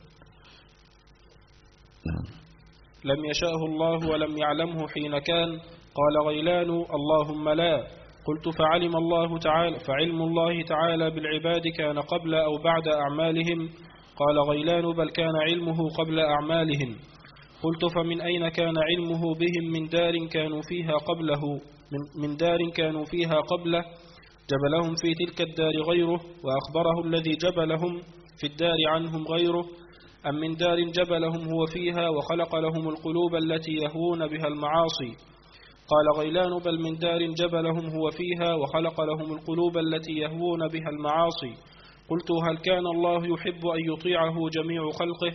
نعم. لم يشأه الله ولم يعلمه حين كان. قال غيلان اللهم لا. قلت فعلم الله تعالى فعلم الله تعالى بالعباد كان قبل أو بعد أعمالهم؟ قال غيلان بل كان علمه قبل أعمالهم. قلت فمن أين كان علمه بهم من دار كانوا فيها قبله من دار كانوا فيها قبله جبلهم في تلك الدار غيره وأخبره الذي جبلهم في الدار عنهم غيره أم من دار جبلهم هو فيها وخلق لهم القلوب التي يهوون بها المعاصي؟ قال غيلان بل من دار جبلهم هو فيها وخلق لهم القلوب التي يهوون بها المعاصي. قلت هل كان الله يحب أن يطيعه جميع خلقه؟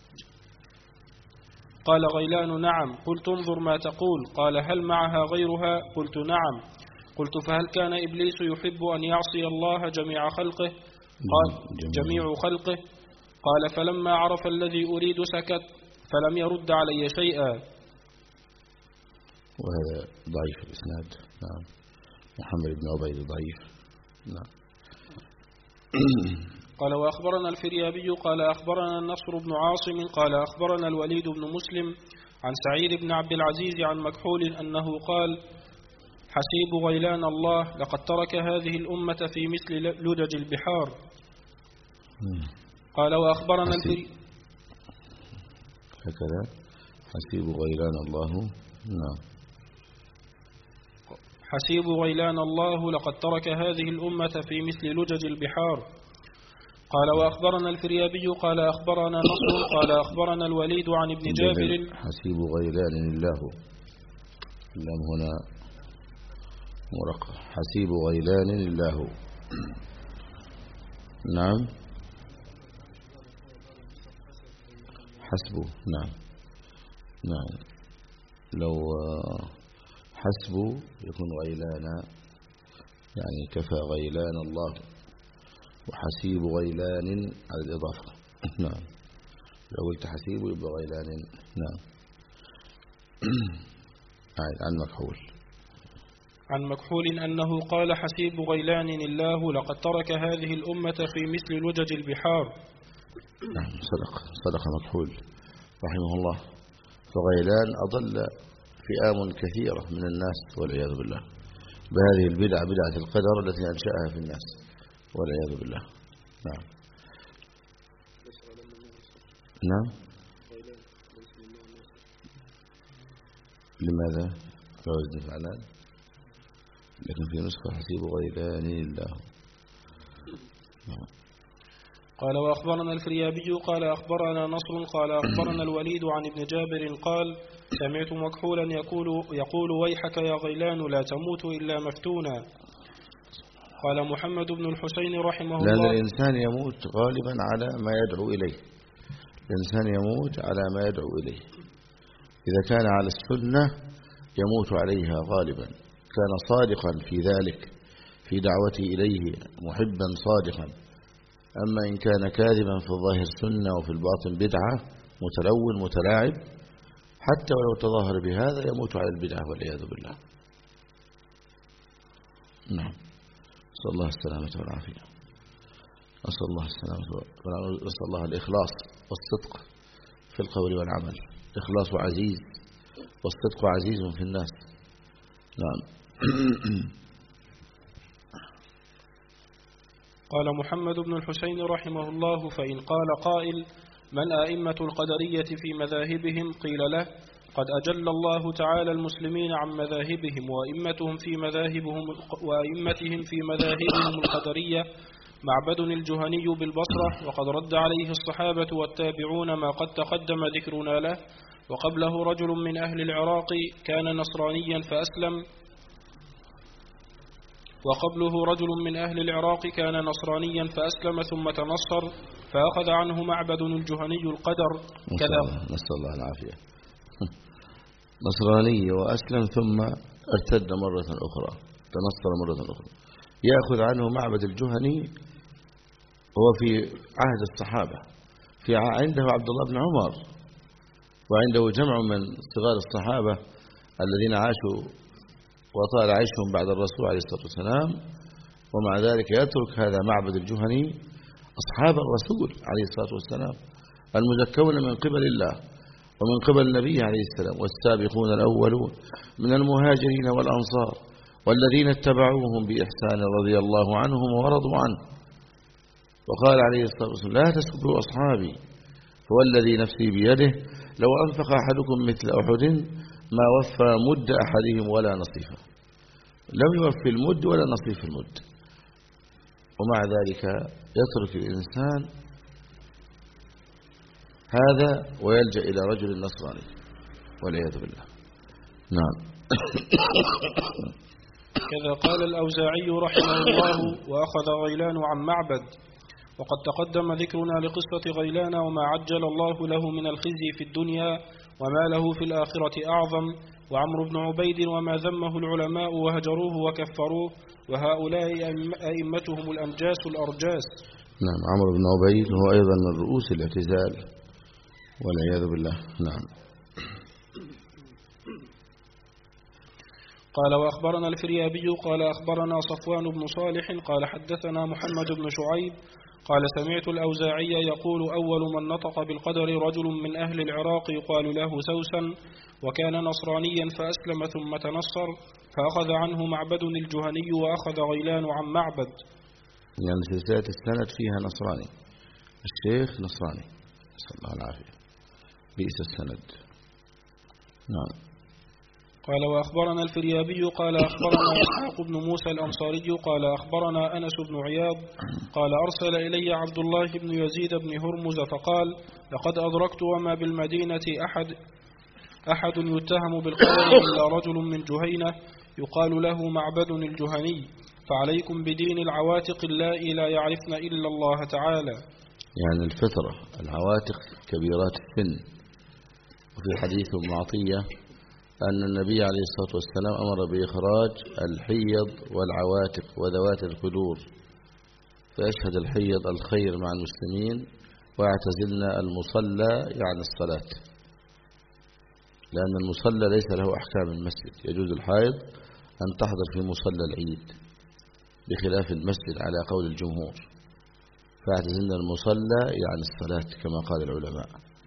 قال غيلان نعم. قلت انظر ما تقول. قال هل معها غيرها؟ قلت نعم. قلت فهل كان إبليس يحب أن يعصي الله جميع خلقه؟ قال جميع خلقه. قال فلما عرف الذي أريد سكت فلم يرد علي شيئا. وهذا ضعيف الإسناد. نعم. محمد بن عبيد ضعيف. نعم. قال وأخبرنا الفريابي قال أخبرنا النصر بن عاصم قال أخبرنا الوليد بن مسلم عن سعيد بن عبد العزيز عن مكحول أنه قال حسيب غيلان الله لقد ترك هذه الأمة في مثل لجج البحار. قال وأخبرنا هكذا حسيب غيلان الله. نعم. حسيب غيلان الله لقد ترك هذه الأمة في مثل لجج البحار. قال وأخبرنا الفريابي قال أخبرنا نصر قال أخبرنا الوليد عن ابن جابر. حسيب غيلان الله اللام هنا مرقق. حسيب غيلان الله نعم حسبه. نعم نعم لو حسبه يكون غيلانا، يعني كفى غيلان الله، وحسيب غيلان على الإضافة. نعم لو قلت حسيبه يبقى غيلان. نعم. عن مكحول. عن مكحول أنه قال حسيب غيلان الله لقد ترك هذه الأمة في مثل لجج البحار. نعم صدق مكحول رحمه الله. فغيلان أضل فئام كثيرة من الناس والعياذ بالله بهذه البدعة، بدعة القدر التي أنشأها في الناس والعياذ بالله. نعم نعم. لماذا؟ لوزن فعلان، لكن في نسخة حسيب غيلان الله. نعم. قال وأخبرنا الفريابي قال أخبرنا نصر قال أخبرنا الوليد عن ابن جابر قال سمعت مكحولا يقول ويحك يا غيلان لا تموت إلا مفتونا. قال محمد بن الحسين رحمه الله لأن الإنسان يموت غالبا على ما يدعو إليه، الإنسان يموت على ما يدعو إليه. إذا كان على السنة يموت عليها غالبا، كان صادقا في ذلك في دعوته إليه محبا صادقا. أما إن كان كاذبا في الظاهر سنة وفي الباطن بدعة متلون متلاعب، حتى ولو تظاهر بهذا يموت على البدعة والعياذ بالله. نعم نسأل الله السلامة والعافية. نسأل الله السلامة والعافية. نسأل الله الإخلاص والصدق في القول والعمل. الإخلاص عزيز والصدق عزيز في الناس. نعم. قال محمد بن الحسين رحمه الله فإن قال قائل من أئمة القدرية في مذاهبهم؟ قيل له قد أجل الله تعالى المسلمين عن مذاهبهم وأئمتهم في مذاهبهم القدرية معبد الجهني بالبصرة، وقد رد عليه الصحابة والتابعون ما قد تقدم ذكرنا له. وقبله رجل من أهل العراق كان نصرانيا فأسلم ثم تنصر فأخذ عنه معبد الجهني القدر كذا. نسأل الله العافية. نصراني وأسلم ثم ارتد مرة أخرى، تنصر مرة أخرى، يأخذ عنه معبد الجهني. هو في عهد الصحابة، عنده عبد الله بن عمر، وعنده جمع من صغار الصحابة الذين عاشوا وطال عيشهم بعد الرسول عليه الصلاة والسلام، ومع ذلك يترك هذا معبد الجهني أصحاب الرسول عليه الصلاة والسلام المزكون من قبل الله ومن قبل النبي عليه السلام، والسابقون الأولون من المهاجرين والأنصار والذين اتبعوهم بإحسان رضي الله عنهم ورضوا عنه. وقال عليه الصلاة والسلام لا تسبوا أصحابي فوالذي نفسي بيده لو أنفق أحدكم مثل أحد ما وفى مد أحدهم ولا نصيفه. لم يوفي المد ولا نصيف المد، ومع ذلك يترك الإنسان هذا ويلجأ إلى رجل نصراني والعياذ بالله. نعم. كذا قال الأوزاعي رحمه الله وأخذ غيلان عن معبد. وقد تقدم ذكرنا لقصة غيلان وما عجل الله له من الخزي في الدنيا وما له في الآخرة أعظم، وعمرو بن عبيد وما ذمه العلماء وهجروه وكفروه، وهؤلاء أئمتهم الأنجاس الأرجاس. نعم عمرو بن عبيد هو أيضا من رؤوس الاعتزال والعياذ بالله. نعم. قال وأخبرنا الفريابي قال أخبرنا صفوان بن صالح قال حدثنا محمد بن شعيب قال سمعت الأوزاعي يقول أول من نطق بالقدر رجل من أهل العراق يقال له سوسن، وكان نصرانيا فأسلم ثم تنصر فأخذ عنه معبد الجهني وأخذ غيلان عن معبد. يعني سلسلة السند فيها نصراني، الشيخ نصراني نسأل الله العافية، بئس السند. نعم. قال وأخبرنا الفريابي قال أخبرنا إسحاق بن موسى الأنصاري قال أخبرنا أنس بن عياض قال أرسل إلي عبد الله بن يزيد بن هرمز فقال لقد أدركت وما بالمدينة أحد يتهم بالقدر إلا رجل من جهينة يقال له معبد الجهني، فعليكم بدين العواتق اللائي لا يعرفن إلا الله تعالى. يعني الفطرة، العواتق كبيرات السن. وفي حديث ابن عطية أن النبي عليه الصلاة والسلام أمر بإخراج الحيض والعواتق وذوات الخدور، فيشهد الحيض الخير مع المسلمين ويعتزلنا المصلى يعني الصلاة، لأن المصلى ليس له أحكام المسجد. يجوز الحائض أن تحضر في مصلى العيد بخلاف المسجد على قول الجمهور، فاعتزلنا المصلى يعني الصلاة كما قال العلماء.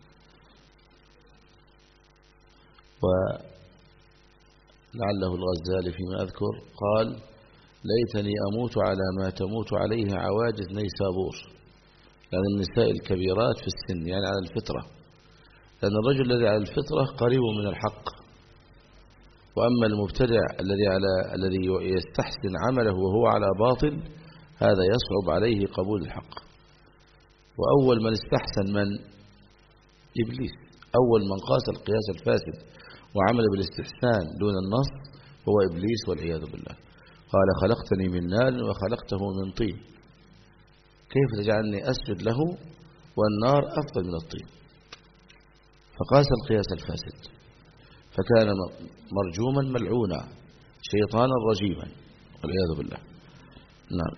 ولعله الغزالي فيما أذكر قال: ليتني أموت على ما تموت عليه عواجز نيسابور، يعني النساء الكبيرات في السن، يعني على الفطرة، لأن الرجل الذي على الفطرة قريب من الحق، وأما المبتدع الذي يستحسن عمله وهو على باطل هذا يصعب عليه قبول الحق. وأول من استحسن من إبليس، أول من قاس القياس الفاسد وعمل بالاستحسان دون النص هو إبليس والعياذ بالله. قال: خلقتني من نار وخلقته من طين، كيف تجعلني أسجد له والنار أفضل من الطين؟ فقاس القياس الفاسد، فكان مرجوما ملعونا شيطانا رجيما والعياذ بالله. نعم.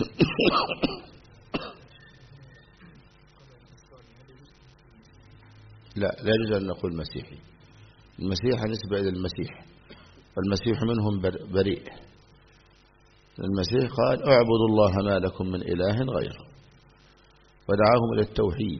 لا يجوز أن نقول مسيحي. المسيح نسبة إلى المسيح، والمسيح منهم بريء. المسيح قال: اعبدوا الله ما لكم من إله غيره، ودعاهم إلى التوحيد.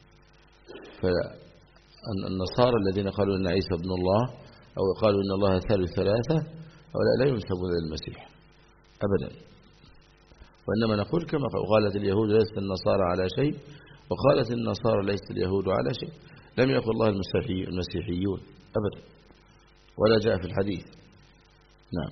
فالنصارى الذين قالوا إن عيسى ابن الله أو قالوا إن الله ثالث ثلاثة هؤلاء لا ينسبون إلى المسيح أبدا، وإنما نقول كما قالت اليهود ليست النصارى على شيء، وقالت النصارى ليست اليهود على شيء. لم يقل الله المسيحيون أبدا، ولا جاء في الحديث. نعم.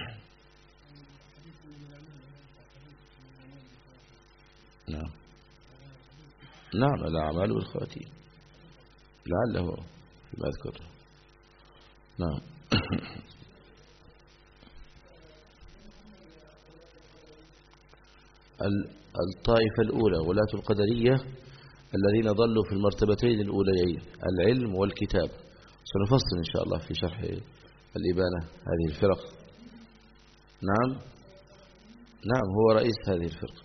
نعم الأعمال والخواتيم لعله فيما أذكر. نعم. الطائفة الأولى ولاة القدرية الذين ضلوا في المرتبتين الأوليين العلم والكتاب. سنفصل إن شاء الله في شرح الإبانة هذه الفرق. نعم هو رئيس هذه الفرقة.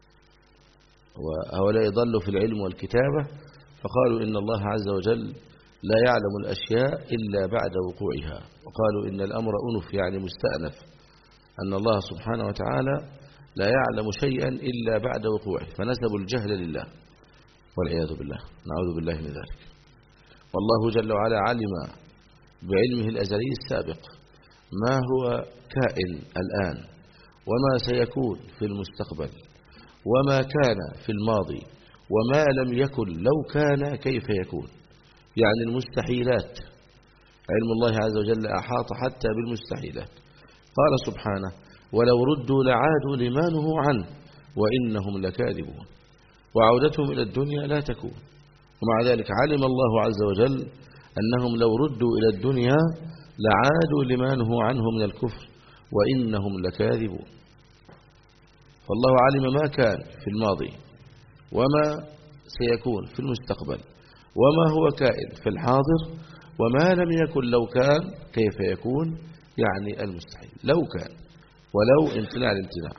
وهؤلاء ضلوا في العلم والكتابة، فقالوا إن الله عز وجل لا يعلم الأشياء إلا بعد وقوعها، وقالوا إن الأمر أنف يعني مستأنف، أن الله سبحانه وتعالى لا يعلم شيئا إلا بعد وقوعه، فنسبوا الجهل لله والعياذ بالله، نعوذ بالله من ذلك. والله جل وعلا علم بعلمه الأزلي السابق ما هو كائن الآن وما سيكون في المستقبل وما كان في الماضي وما لم يكن لو كان كيف يكون، يعني المستحيلات. علم الله عز وجل أحاط حتى بالمستحيلات. قال سبحانه: ولو ردوا لعادوا لما نهوا عنه وإنهم لكاذبون. وعودتهم إلى الدنيا لا تكون. ومع ذلك علم الله عز وجل أنهم لو ردوا إلى الدنيا لعادوا لما نهوا عنه من الكفر وإنهم لكاذبون. فالله علم ما كان في الماضي وما سيكون في المستقبل وما هو كائن في الحاضر وما لم يكن لو كان كيف يكون، يعني المستحيل. لو كان، ولو امتناع الامتناع.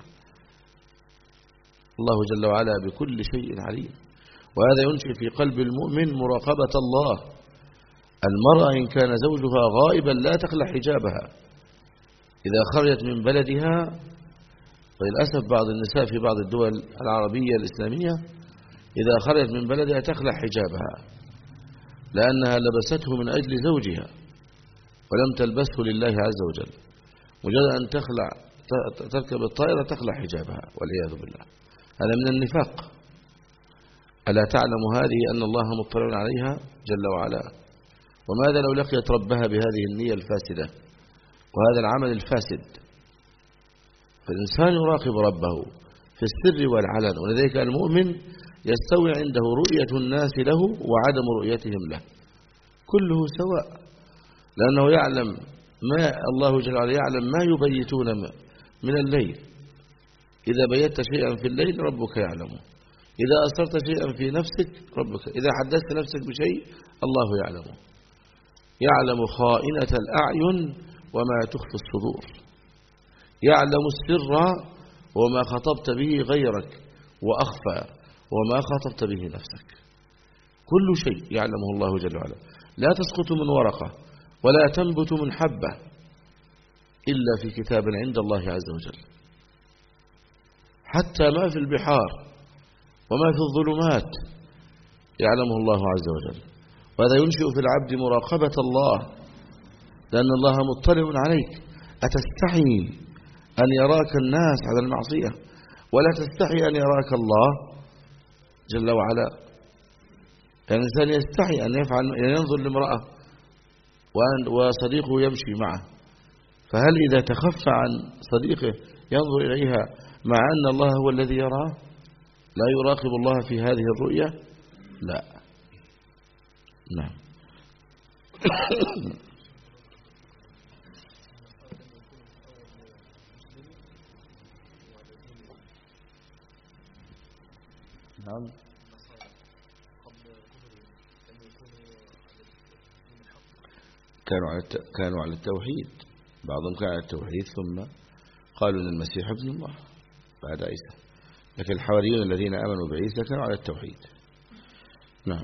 الله جل وعلا بكل شيء عليم. وهذا ينشئ في قلب المؤمن مراقبة الله. المرأة إن كان زوجها غائبا لا تخلع حجابها إذا خرجت من بلدها. وللأسف بعض النساء في بعض الدول العربية الإسلامية إذا خرجت من بلدها تخلع حجابها لأنها لبسته من أجل زوجها ولم تلبسه لله عز وجل. مجرد أن تركب الطائرة تخلع حجابها والعياذ بالله. هذا من النفاق. ألا تعلم هذه أن الله مطلع عليها جل وعلا؟ وماذا لو لقيت ربها بهذه النية الفاسدة وهذا العمل الفاسد؟ فالإنسان يراقب ربه في السر والعلن. ولذلك المؤمن يستوي عنده رؤية الناس له وعدم رؤيتهم له، كله سواء، لأنه يعلم ما الله جل وعلا يعلم ما يبيتون من الليل إذا بيت شيئا في الليل ربك يعلمه، إذا أسرت شيئا في نفسك ربك، إذا حدثت نفسك بشيء الله يعلمه، يعلم خائنة الأعين وما تخفي الصدور، يعلم السر وما خطبت به غيرك وأخفى وما خطبت به نفسك، كل شيء يعلمه الله جل وعلا. لا تسقط من ورقة ولا تنبت من حبة إلا في كتاب عند الله عز وجل، حتى ما في البحار وما في الظلمات يعلمه الله عز وجل. وهذا ينشئ في العبد مراقبة الله، لأن الله مطلع عليك. أتستحي أن يراك الناس على المعصية ولا تستحي أن يراك الله جل وعلا؟ يعني الإنسان يستحي أن ينظر لامرأة وصديقه يمشي معه، فهل إذا تخفى عن صديقه ينظر إليها مع أن الله هو الذي يراه؟ لا يراقب الله في هذه الرؤية؟ لا. نعم. نعم. كانوا على التوحيد، بعضهم كان على التوحيد ثم قالوا ان المسيح ابن الله بعد عيسى، لكن الحواريون الذين امنوا بعيسى كانوا على التوحيد. نعم.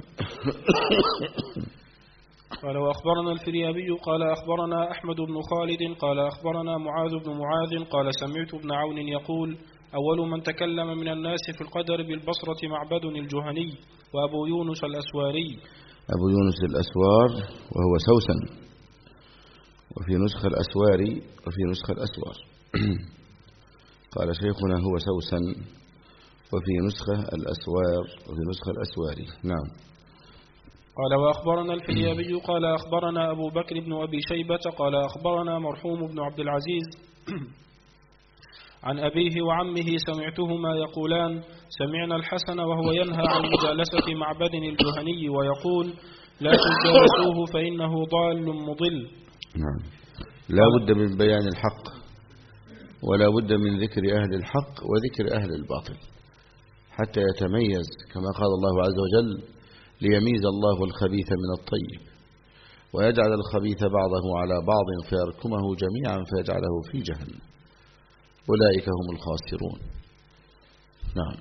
قال وأخبرنا الفريابي قال أخبرنا أحمد بن خالد قال أخبرنا معاذ بن معاذ قال سمعت ابن عون يقول أول من تكلم من الناس في القدر بالبصرة معبد الجهني وأبو يونس الأسواري. أبو يونس الأسوار وهو سوسن، وفي نسخة الأسواري وفي نسخة الأسوار. قال شيخنا هو سوسن، وفي نسخة الأسوار وفي نسخة الأسواري. نعم. قال وأخبرنا الفريابي قال أخبرنا أبو بكر بن أبي شيبة قال أخبرنا مرحوم بن عبد العزيز عن أبيه وعمه سمعتهما يقولان سمعنا الحسن وهو ينهى عن مجالسة معبد الجهني ويقول لا تجالسوه فإنه ضال مضل. نعم. لا بد من بيان الحق، ولا بد من ذكر أهل الحق وذكر أهل الباطل حتى يتميز، كما قال الله عز وجل ليميز الله الخبيث من الطيب ويجعل الخبيث بعضه على بعض فيركمه جميعا فيجعله في جهنم، أولئك هم الخاسرون. نعم.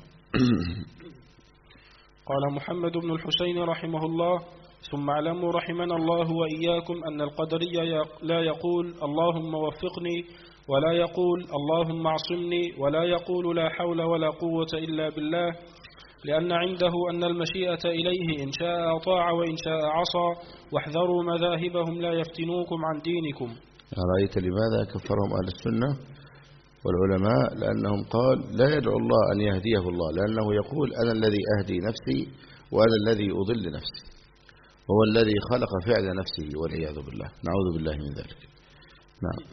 قال محمد بن الحسين رحمه الله ثم اعلموا رحمنا الله وإياكم أن القدري لا يقول اللهم وفقني ولا يقول اللهم اعصمني ولا يقول لا حول ولا قوة إلا بالله، لأن عنده أن المشيئة إليه إن شاء أطاع وإن شاء عصى، واحذروا مذاهبهم لا يفتنوكم عن دينكم. رأيت لماذا كفرهم أهل السنة والعلماء؟ لأنهم قال لا يدعو الله أن يهديه الله، لأنه يقول أنا الذي أهدي نفسي وأنا الذي أضل نفسي، وهو الذي خلق فعل نفسه والعياذ بالله، نعوذ بالله من ذلك. نعم.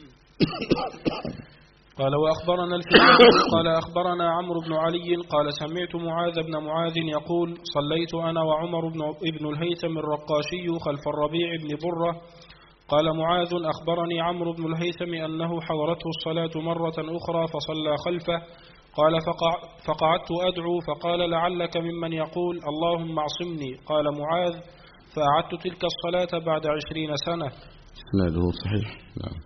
قال وأخبرنا الفريابي قال أخبرنا عمرو بن علي قال سمعت معاذ بن معاذ يقول صليت أنا وعمر بن الهيثم الرقاشي خلف الربيع بن برة. قال معاذ أخبرني عمرو بن الهيثم أنه حضرته الصلاة مرة أخرى فصلى خلفه. قال فقعدت أدعو فقال لعلك ممن يقول اللهم اعصمني. قال معاذ فأعدت تلك الصلاة بعد 20 سنة. إسناده صحيح. نعم.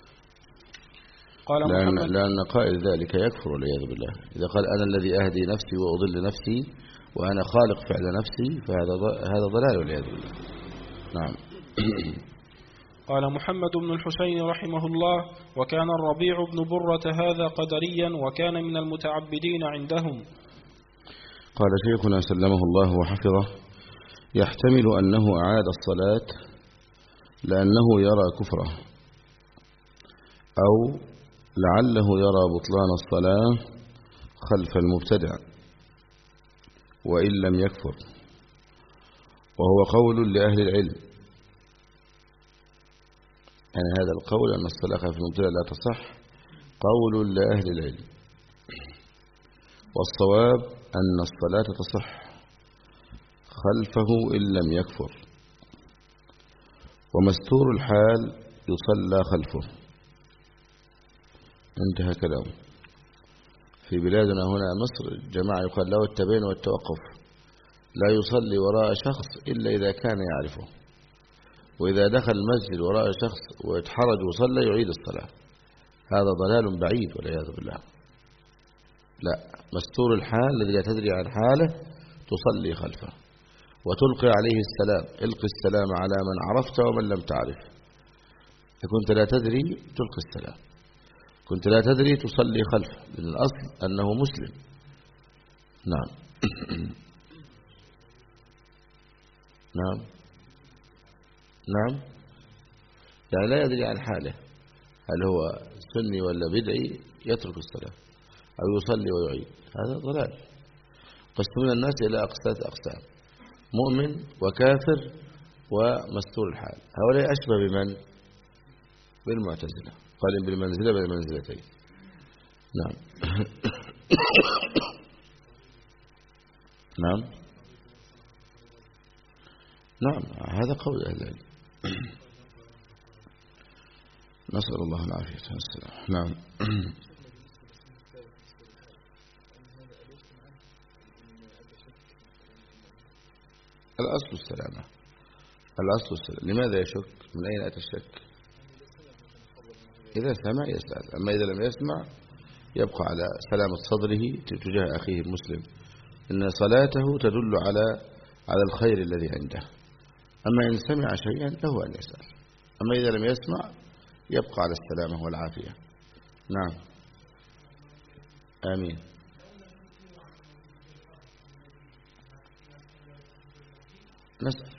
قال محمد لأن قائل ذلك يكفر والعياذ بالله، إذا قال أنا الذي أهدي نفسي وأضل نفسي وأنا خالق فعل نفسي فهذا ضلال والعياذ بالله. نعم. قال محمد بن الحسين رحمه الله وكان الربيع بن برة هذا قدريا وكان من المتعبدين عندهم. قال شيخنا سلمه الله وحفظه يحتمل أنه أعاد الصلاة لأنه يرى كفره، أو لعله يرى بطلان الصلاة خلف المبتدع وإن لم يكفر، وهو قول لأهل العلم. يعني هذا القول أن الصلاة خلف المبتدع لا تصح قول لأهل العلم، والصواب أن الصلاة تصح خلفه إن لم يكفر، ومستور الحال يصلى خلفه. انتهى كلامه. في بلادنا هنا مصر جماعة يقال له التبين والتوقف، لا يصلي وراء شخص إلا إذا كان يعرفه، وإذا دخل المسجد وراء شخص واتحرج وصلى يعيد الصلاة. هذا ضلال بعيد والعياذ بالله. لا، مستور الحال الذي لا تدري عن حاله تصلي خلفه وتلقي عليه السلام. القي السلام على من عرفت ومن لم تعرف. إذا كنت لا تدري تلقي السلام، كنت لا تدري تصلي خلفه، لأن الأصل أنه مسلم. نعم. نعم نعم، يعني لا يدري عن حاله هل هو سني ولا بدعي يترك الصلاة أو يصلي ويعيد. هذا ضلال. قسمنا الناس إلى أقسام: مؤمن وكافر ومستور الحال. هؤلاء أشبه بمن؟ بالمعتزلة، قال بالمنزلة بين المنزلتين. نعم. نعم نعم، هذا قول أهل العلم. نسأل الله العافية والسلام. نعم. الأصل السلامة، الأصل السلامة. لماذا يشك؟ من أين أتى الشك؟ إذا سمع يسأل، أما إذا لم يسمع يبقى على سلامة صدره تجاه أخيه المسلم، إن صلاته تدل على الخير الذي عنده. أما إن سمع شيئا له أن يسأل، أما إذا لم يسمع يبقى على السلامة والعافية. نعم. آمين. نسأل.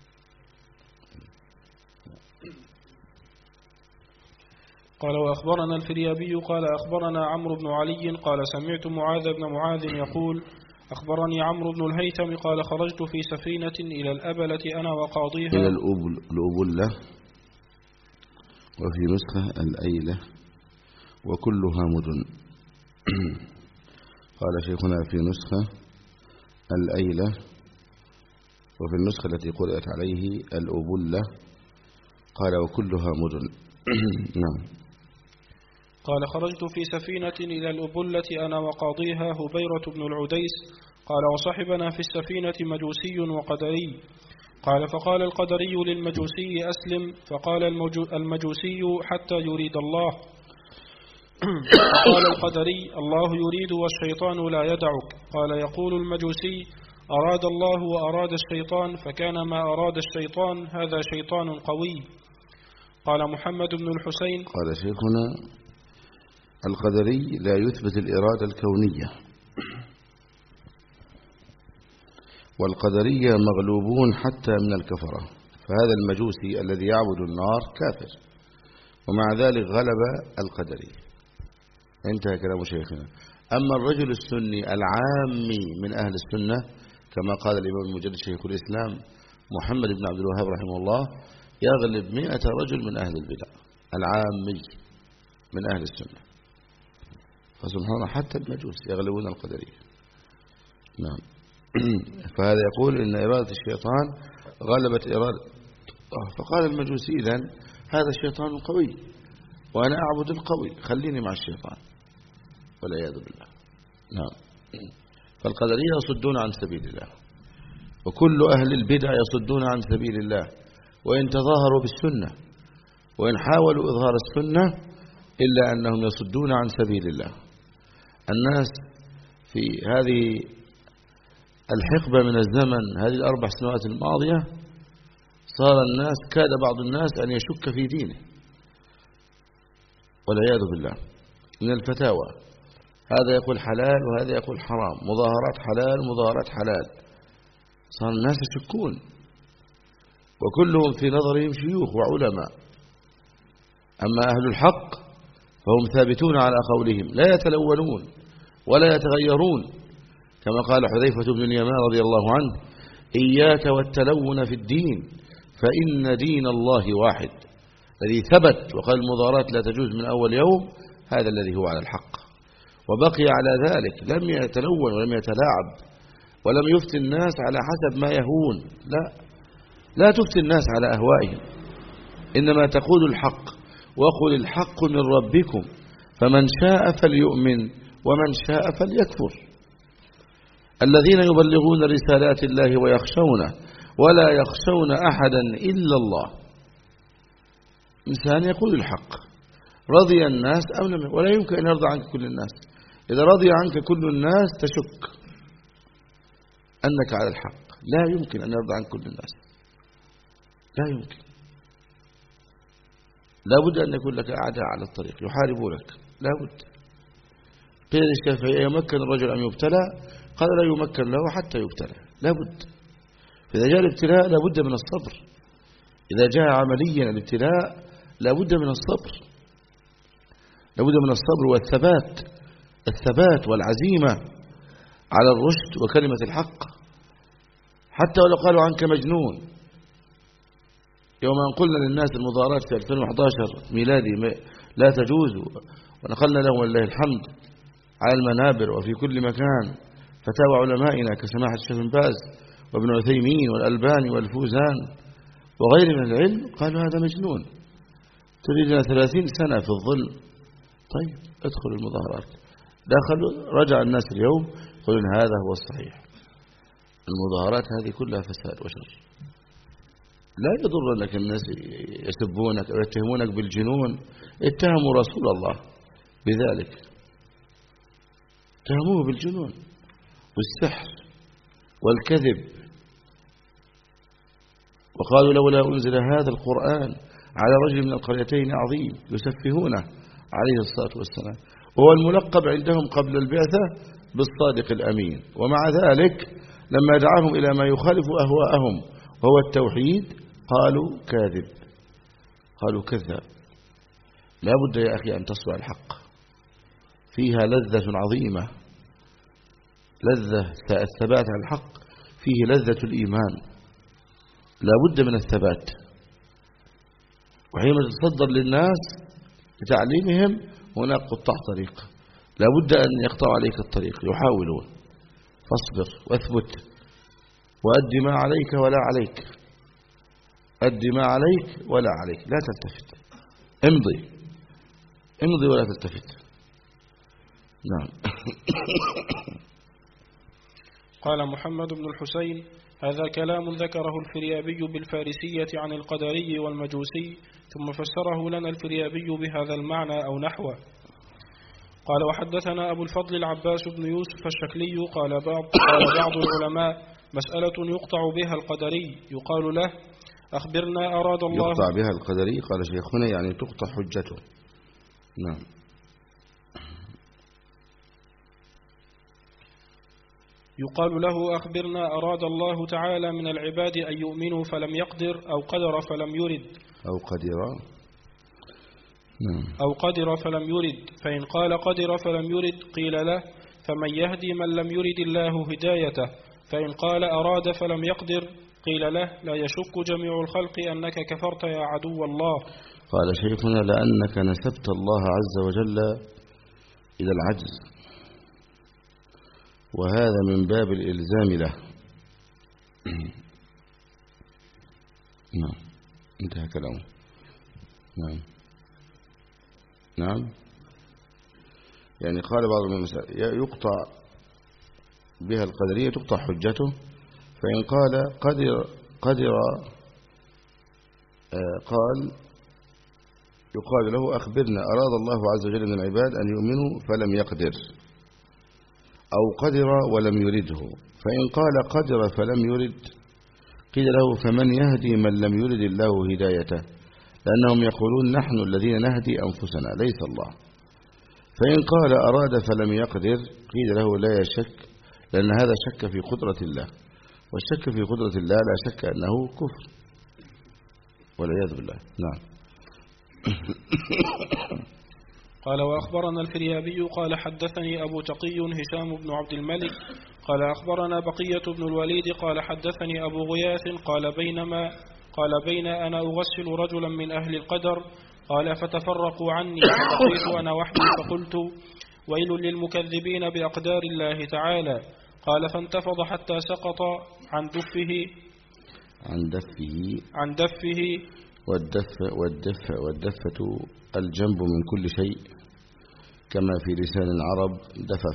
قال: وأخبرنا الفريابي قال: أخبرنا عمرو بن علي قال: سمعت معاذ بن معاذ يقول: أخبرني عمرو بن الهيثم قال: خرجت في سفينة إلى الأبلة أنا وقاضيها. إلى الأبلة، وفي نسخة الأيلة، وكلها مدن. قال شيخنا في نسخة الأيلة، وفي النسخة التي قرأت عليه الأبلة قال: وكلها مدن. نعم. قال: خرجت في سفينة إلى الأبلة أنا وقاضيها هبيرة بن العديس. قال: وصحبنا في السفينة مجوسي وقدري. قال: فقال القدري للمجوسي: أسلم. فقال المجوسي: حتى يريد الله. قال القدري: الله يريد والشيطان لا يدعك. قال: يقول المجوسي: أراد الله وأراد الشيطان، فكان ما أراد الشيطان هذا شيطان قوي. قال محمد بن الحسين: قال شيخنا: القدري لا يثبت الإرادة الكونية، والقدرية مغلوبون حتى من الكفرة، فهذا المجوسي الذي يعبد النار كافر، ومع ذلك غلب القدري. انتهى كلام شيخنا. أما الرجل السني العامي من أهل السنة كما قال الإمام المجدد شيخ الإسلام محمد بن عبد الوهاب رحمه الله: يغلب 100 رجل من أهل البدع، العامي من أهل السنة. فسبحان الله حتى المجوس يغلبون القدرية. نعم. فهذا يقول إن إرادة الشيطان غلبت إرادة. فقال المجوسي: إذن هذا الشيطان قوي وأنا أعبد القوي، خليني مع الشيطان، والعياذ بالله. نعم. فالقدرية يصدون عن سبيل الله، وكل أهل البدع يصدون عن سبيل الله، وإن تظاهروا بالسنة وإن حاولوا إظهار السنة إلا أنهم يصدون عن سبيل الله. الناس في هذه الحقبة من الزمن، هذه ال4 سنوات الماضية، صار الناس كاد بعض الناس أن يشك في دينه، والعياذ بالله، من الفتاوى. هذا يقول حلال وهذا يقول حرام، مظاهرات حلال ومظاهرات حلال. صار الناس يشكون، وكلهم في نظرهم شيوخ وعلماء. أما أهل الحق فهم ثابتون على قولهم، لا يتلونون ولا يتغيرون، كما قال حذيفة بن اليمان رضي الله عنه: إياك والتلون في الدين فإن دين الله واحد. الذي ثبت وقال المظاهرات لا تجوز من أول يوم، هذا الذي هو على الحق، وبقي على ذلك، لم يتلون ولم يتلاعب ولم يفتي الناس على حسب ما يهون. لا تفتي الناس على أهوائهم، إنما تقول الحق، وقل الحق من ربكم فمن شاء فليؤمن ومن شاء فليكفر. الذين يبلغون رسالات الله ويخشونه ولا يخشون أحدا إلا الله. إنسان يقول الحق، رضي الناس أو لم، ولا يمكن أن يرضى عنك كل الناس. إذا رضي عنك كل الناس تشك أنك على الحق. لا يمكن أن يرضى عنك كل الناس، لا يمكن. لا بد أن يكون لك أعداء على الطريق يحاربونك، لا بد. قيل الشافعي: يمكن الرجل أن يبتلى؟ قال: لا يمكن له حتى يبتلى، لا بد. فإذا جاء الابتلاء لا بد من الصبر. إذا جاء عمليا الابتلاء لا بد من الصبر، لا بد من الصبر والثبات، الثبات والعزيمة على الرشد وكلمة الحق، حتى ولو قالوا عنك مجنون. يوم أن قلنا للناس المظاهرات في 2011 ميلادي لا تجوز، ونقلنا لهم ولله الحمد على المنابر وفي كل مكان فتاوى علمائنا كسماحة الشيخ بن باز وابن عثيمين والألباني والفوزان وغير من العلم، قالوا هذا مجنون، تريدنا 30 سنة في الظل. طيب ادخلوا المظاهرات، دخلوا، رجع الناس اليوم يقولون هذا هو الصحيح. المظاهرات هذه كلها فساد وشر. لا يضر لك الناس يسبونك أو يتهمونك بالجنون. اتهموا رسول الله بذلك، اتهموه بالجنون والسحر والكذب، وقالوا لولا أنزل هذا القرآن على رجل من القريتين عظيم يسفهونه عليه الصلاة والسلام، وهو الملقب عندهم قبل البعثة بالصادق الأمين. ومع ذلك لما دعاهم إلى ما يخالف أهواءهم وهو التوحيد قالوا كاذب، قالوا كذاب. لا بد يا أخي أن تصبع الحق، فيها لذة عظيمة، لذة الثبات على الحق، فيه لذة الإيمان. لا بد من الثبات. وحينما تتصدر للناس لتعليمهم هناك قطاع طريق، لا بد أن يقطعوا عليك الطريق، يحاولون. فاصبر واثبت وأدي ما عليك ولا عليك، أدي ما عليك ولا عليك، لا تلتفت، امضي امضي ولا تلتفت. نعم. قال محمد بن الحسين: هذا كلام ذكره الفريابي بالفارسية عن القدري والمجوسي، ثم فسره لنا الفريابي بهذا المعنى أو نحوه. قال: وحدثنا أبو الفضل العباس بن يوسف الشكلي قال بعض العلماء: مسألة يقطع بها القدري يقال له: أخبرنا أراد الله. يقطع بها القدري قال شيخنا يعني تقطع حجته. نعم. يقال له: أخبرنا أراد الله تعالى من العباد أن يؤمنوا فلم يقدر، أو قدر فلم يرد، أو قدر فلم يرد. فإن قال قدر فلم يرد قيل له: فمن يهدي من لم يرد الله هدايته. فإن قال أراد فلم يقدر قيل له: لا يشك جميع الخلق أنك كفرت يا عدو الله. قال شيخنا: لأنك نسبت الله عز وجل إلى العجز، وهذا من باب الإلزام له. نعم، انتهى كلامه. نعم نعم. يعني قال بعض المسائل يقطع بها القدرية، تقطع حجته. فإن قال قدر قال يقال له: أخبرنا أراد الله عز وجل من العباد أن يؤمنوا فلم يقدر، أو قدر ولم يرده. فإن قال قدر فلم يرد قيل له: فمن يهدي من لم يرد الله هدايته، لأنهم يقولون نحن الذين نهدي أنفسنا ليس الله. فإن قال أراد فلم يقدر قيل له: لا يشك، لأن هذا شك في قدرة الله، والشك في قدرة الله لا شك أنه كفر والعياذ بالله. نعم. قال: وأخبرنا الفريابي قال: حدثني أبو تقي هشام بن عبد الملك قال: أخبرنا بقية بن الوليد قال: حدثني أبو غياث قال: بين أنا أغسل رجلا من أهل القدر قال: فتفرقوا عني فبقيت أنا وحدي فقلت: ويل للمكذبين بأقدار الله تعالى. قال: فانتفض حتى سقط عن دفه والدفة الجنب من كل شيء، كما في لسان العرب دفف.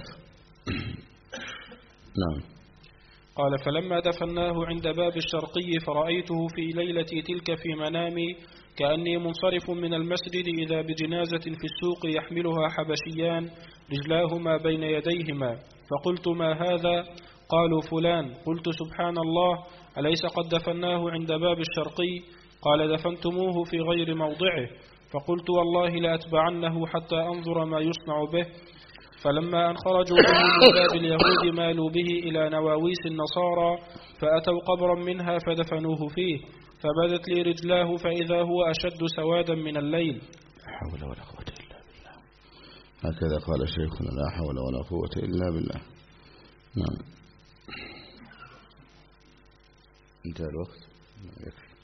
نعم. قال فلما دفناه عند باب الشرقي فرأيته في ليلتي تلك في منامي كأني منصرف من المسجد إذا بجنازة في السوق يحملها حبشيان رجلاهما بين يديهما، فقلت ما هذا؟ قالوا فلان. قلت سبحان الله، أليس قد دفناه عند باب الشرقي؟ قال دفنتموه في غير موضعه. فقلت والله لأتبعنه حتى أنظر ما يصنع به. فلما أن خرجوا به من باب اليهود مالوا به إلى نواويس النصارى فأتوا قبرا منها فدفنوه فيه، فبدت لي رجلاه فإذا هو أشد سوادا من الليل. لا حول ولا قوة إلا بالله. هكذا قال شيخنا لا حول ولا قوة إلا بالله. نعم. انتهى الوقت. يكفي.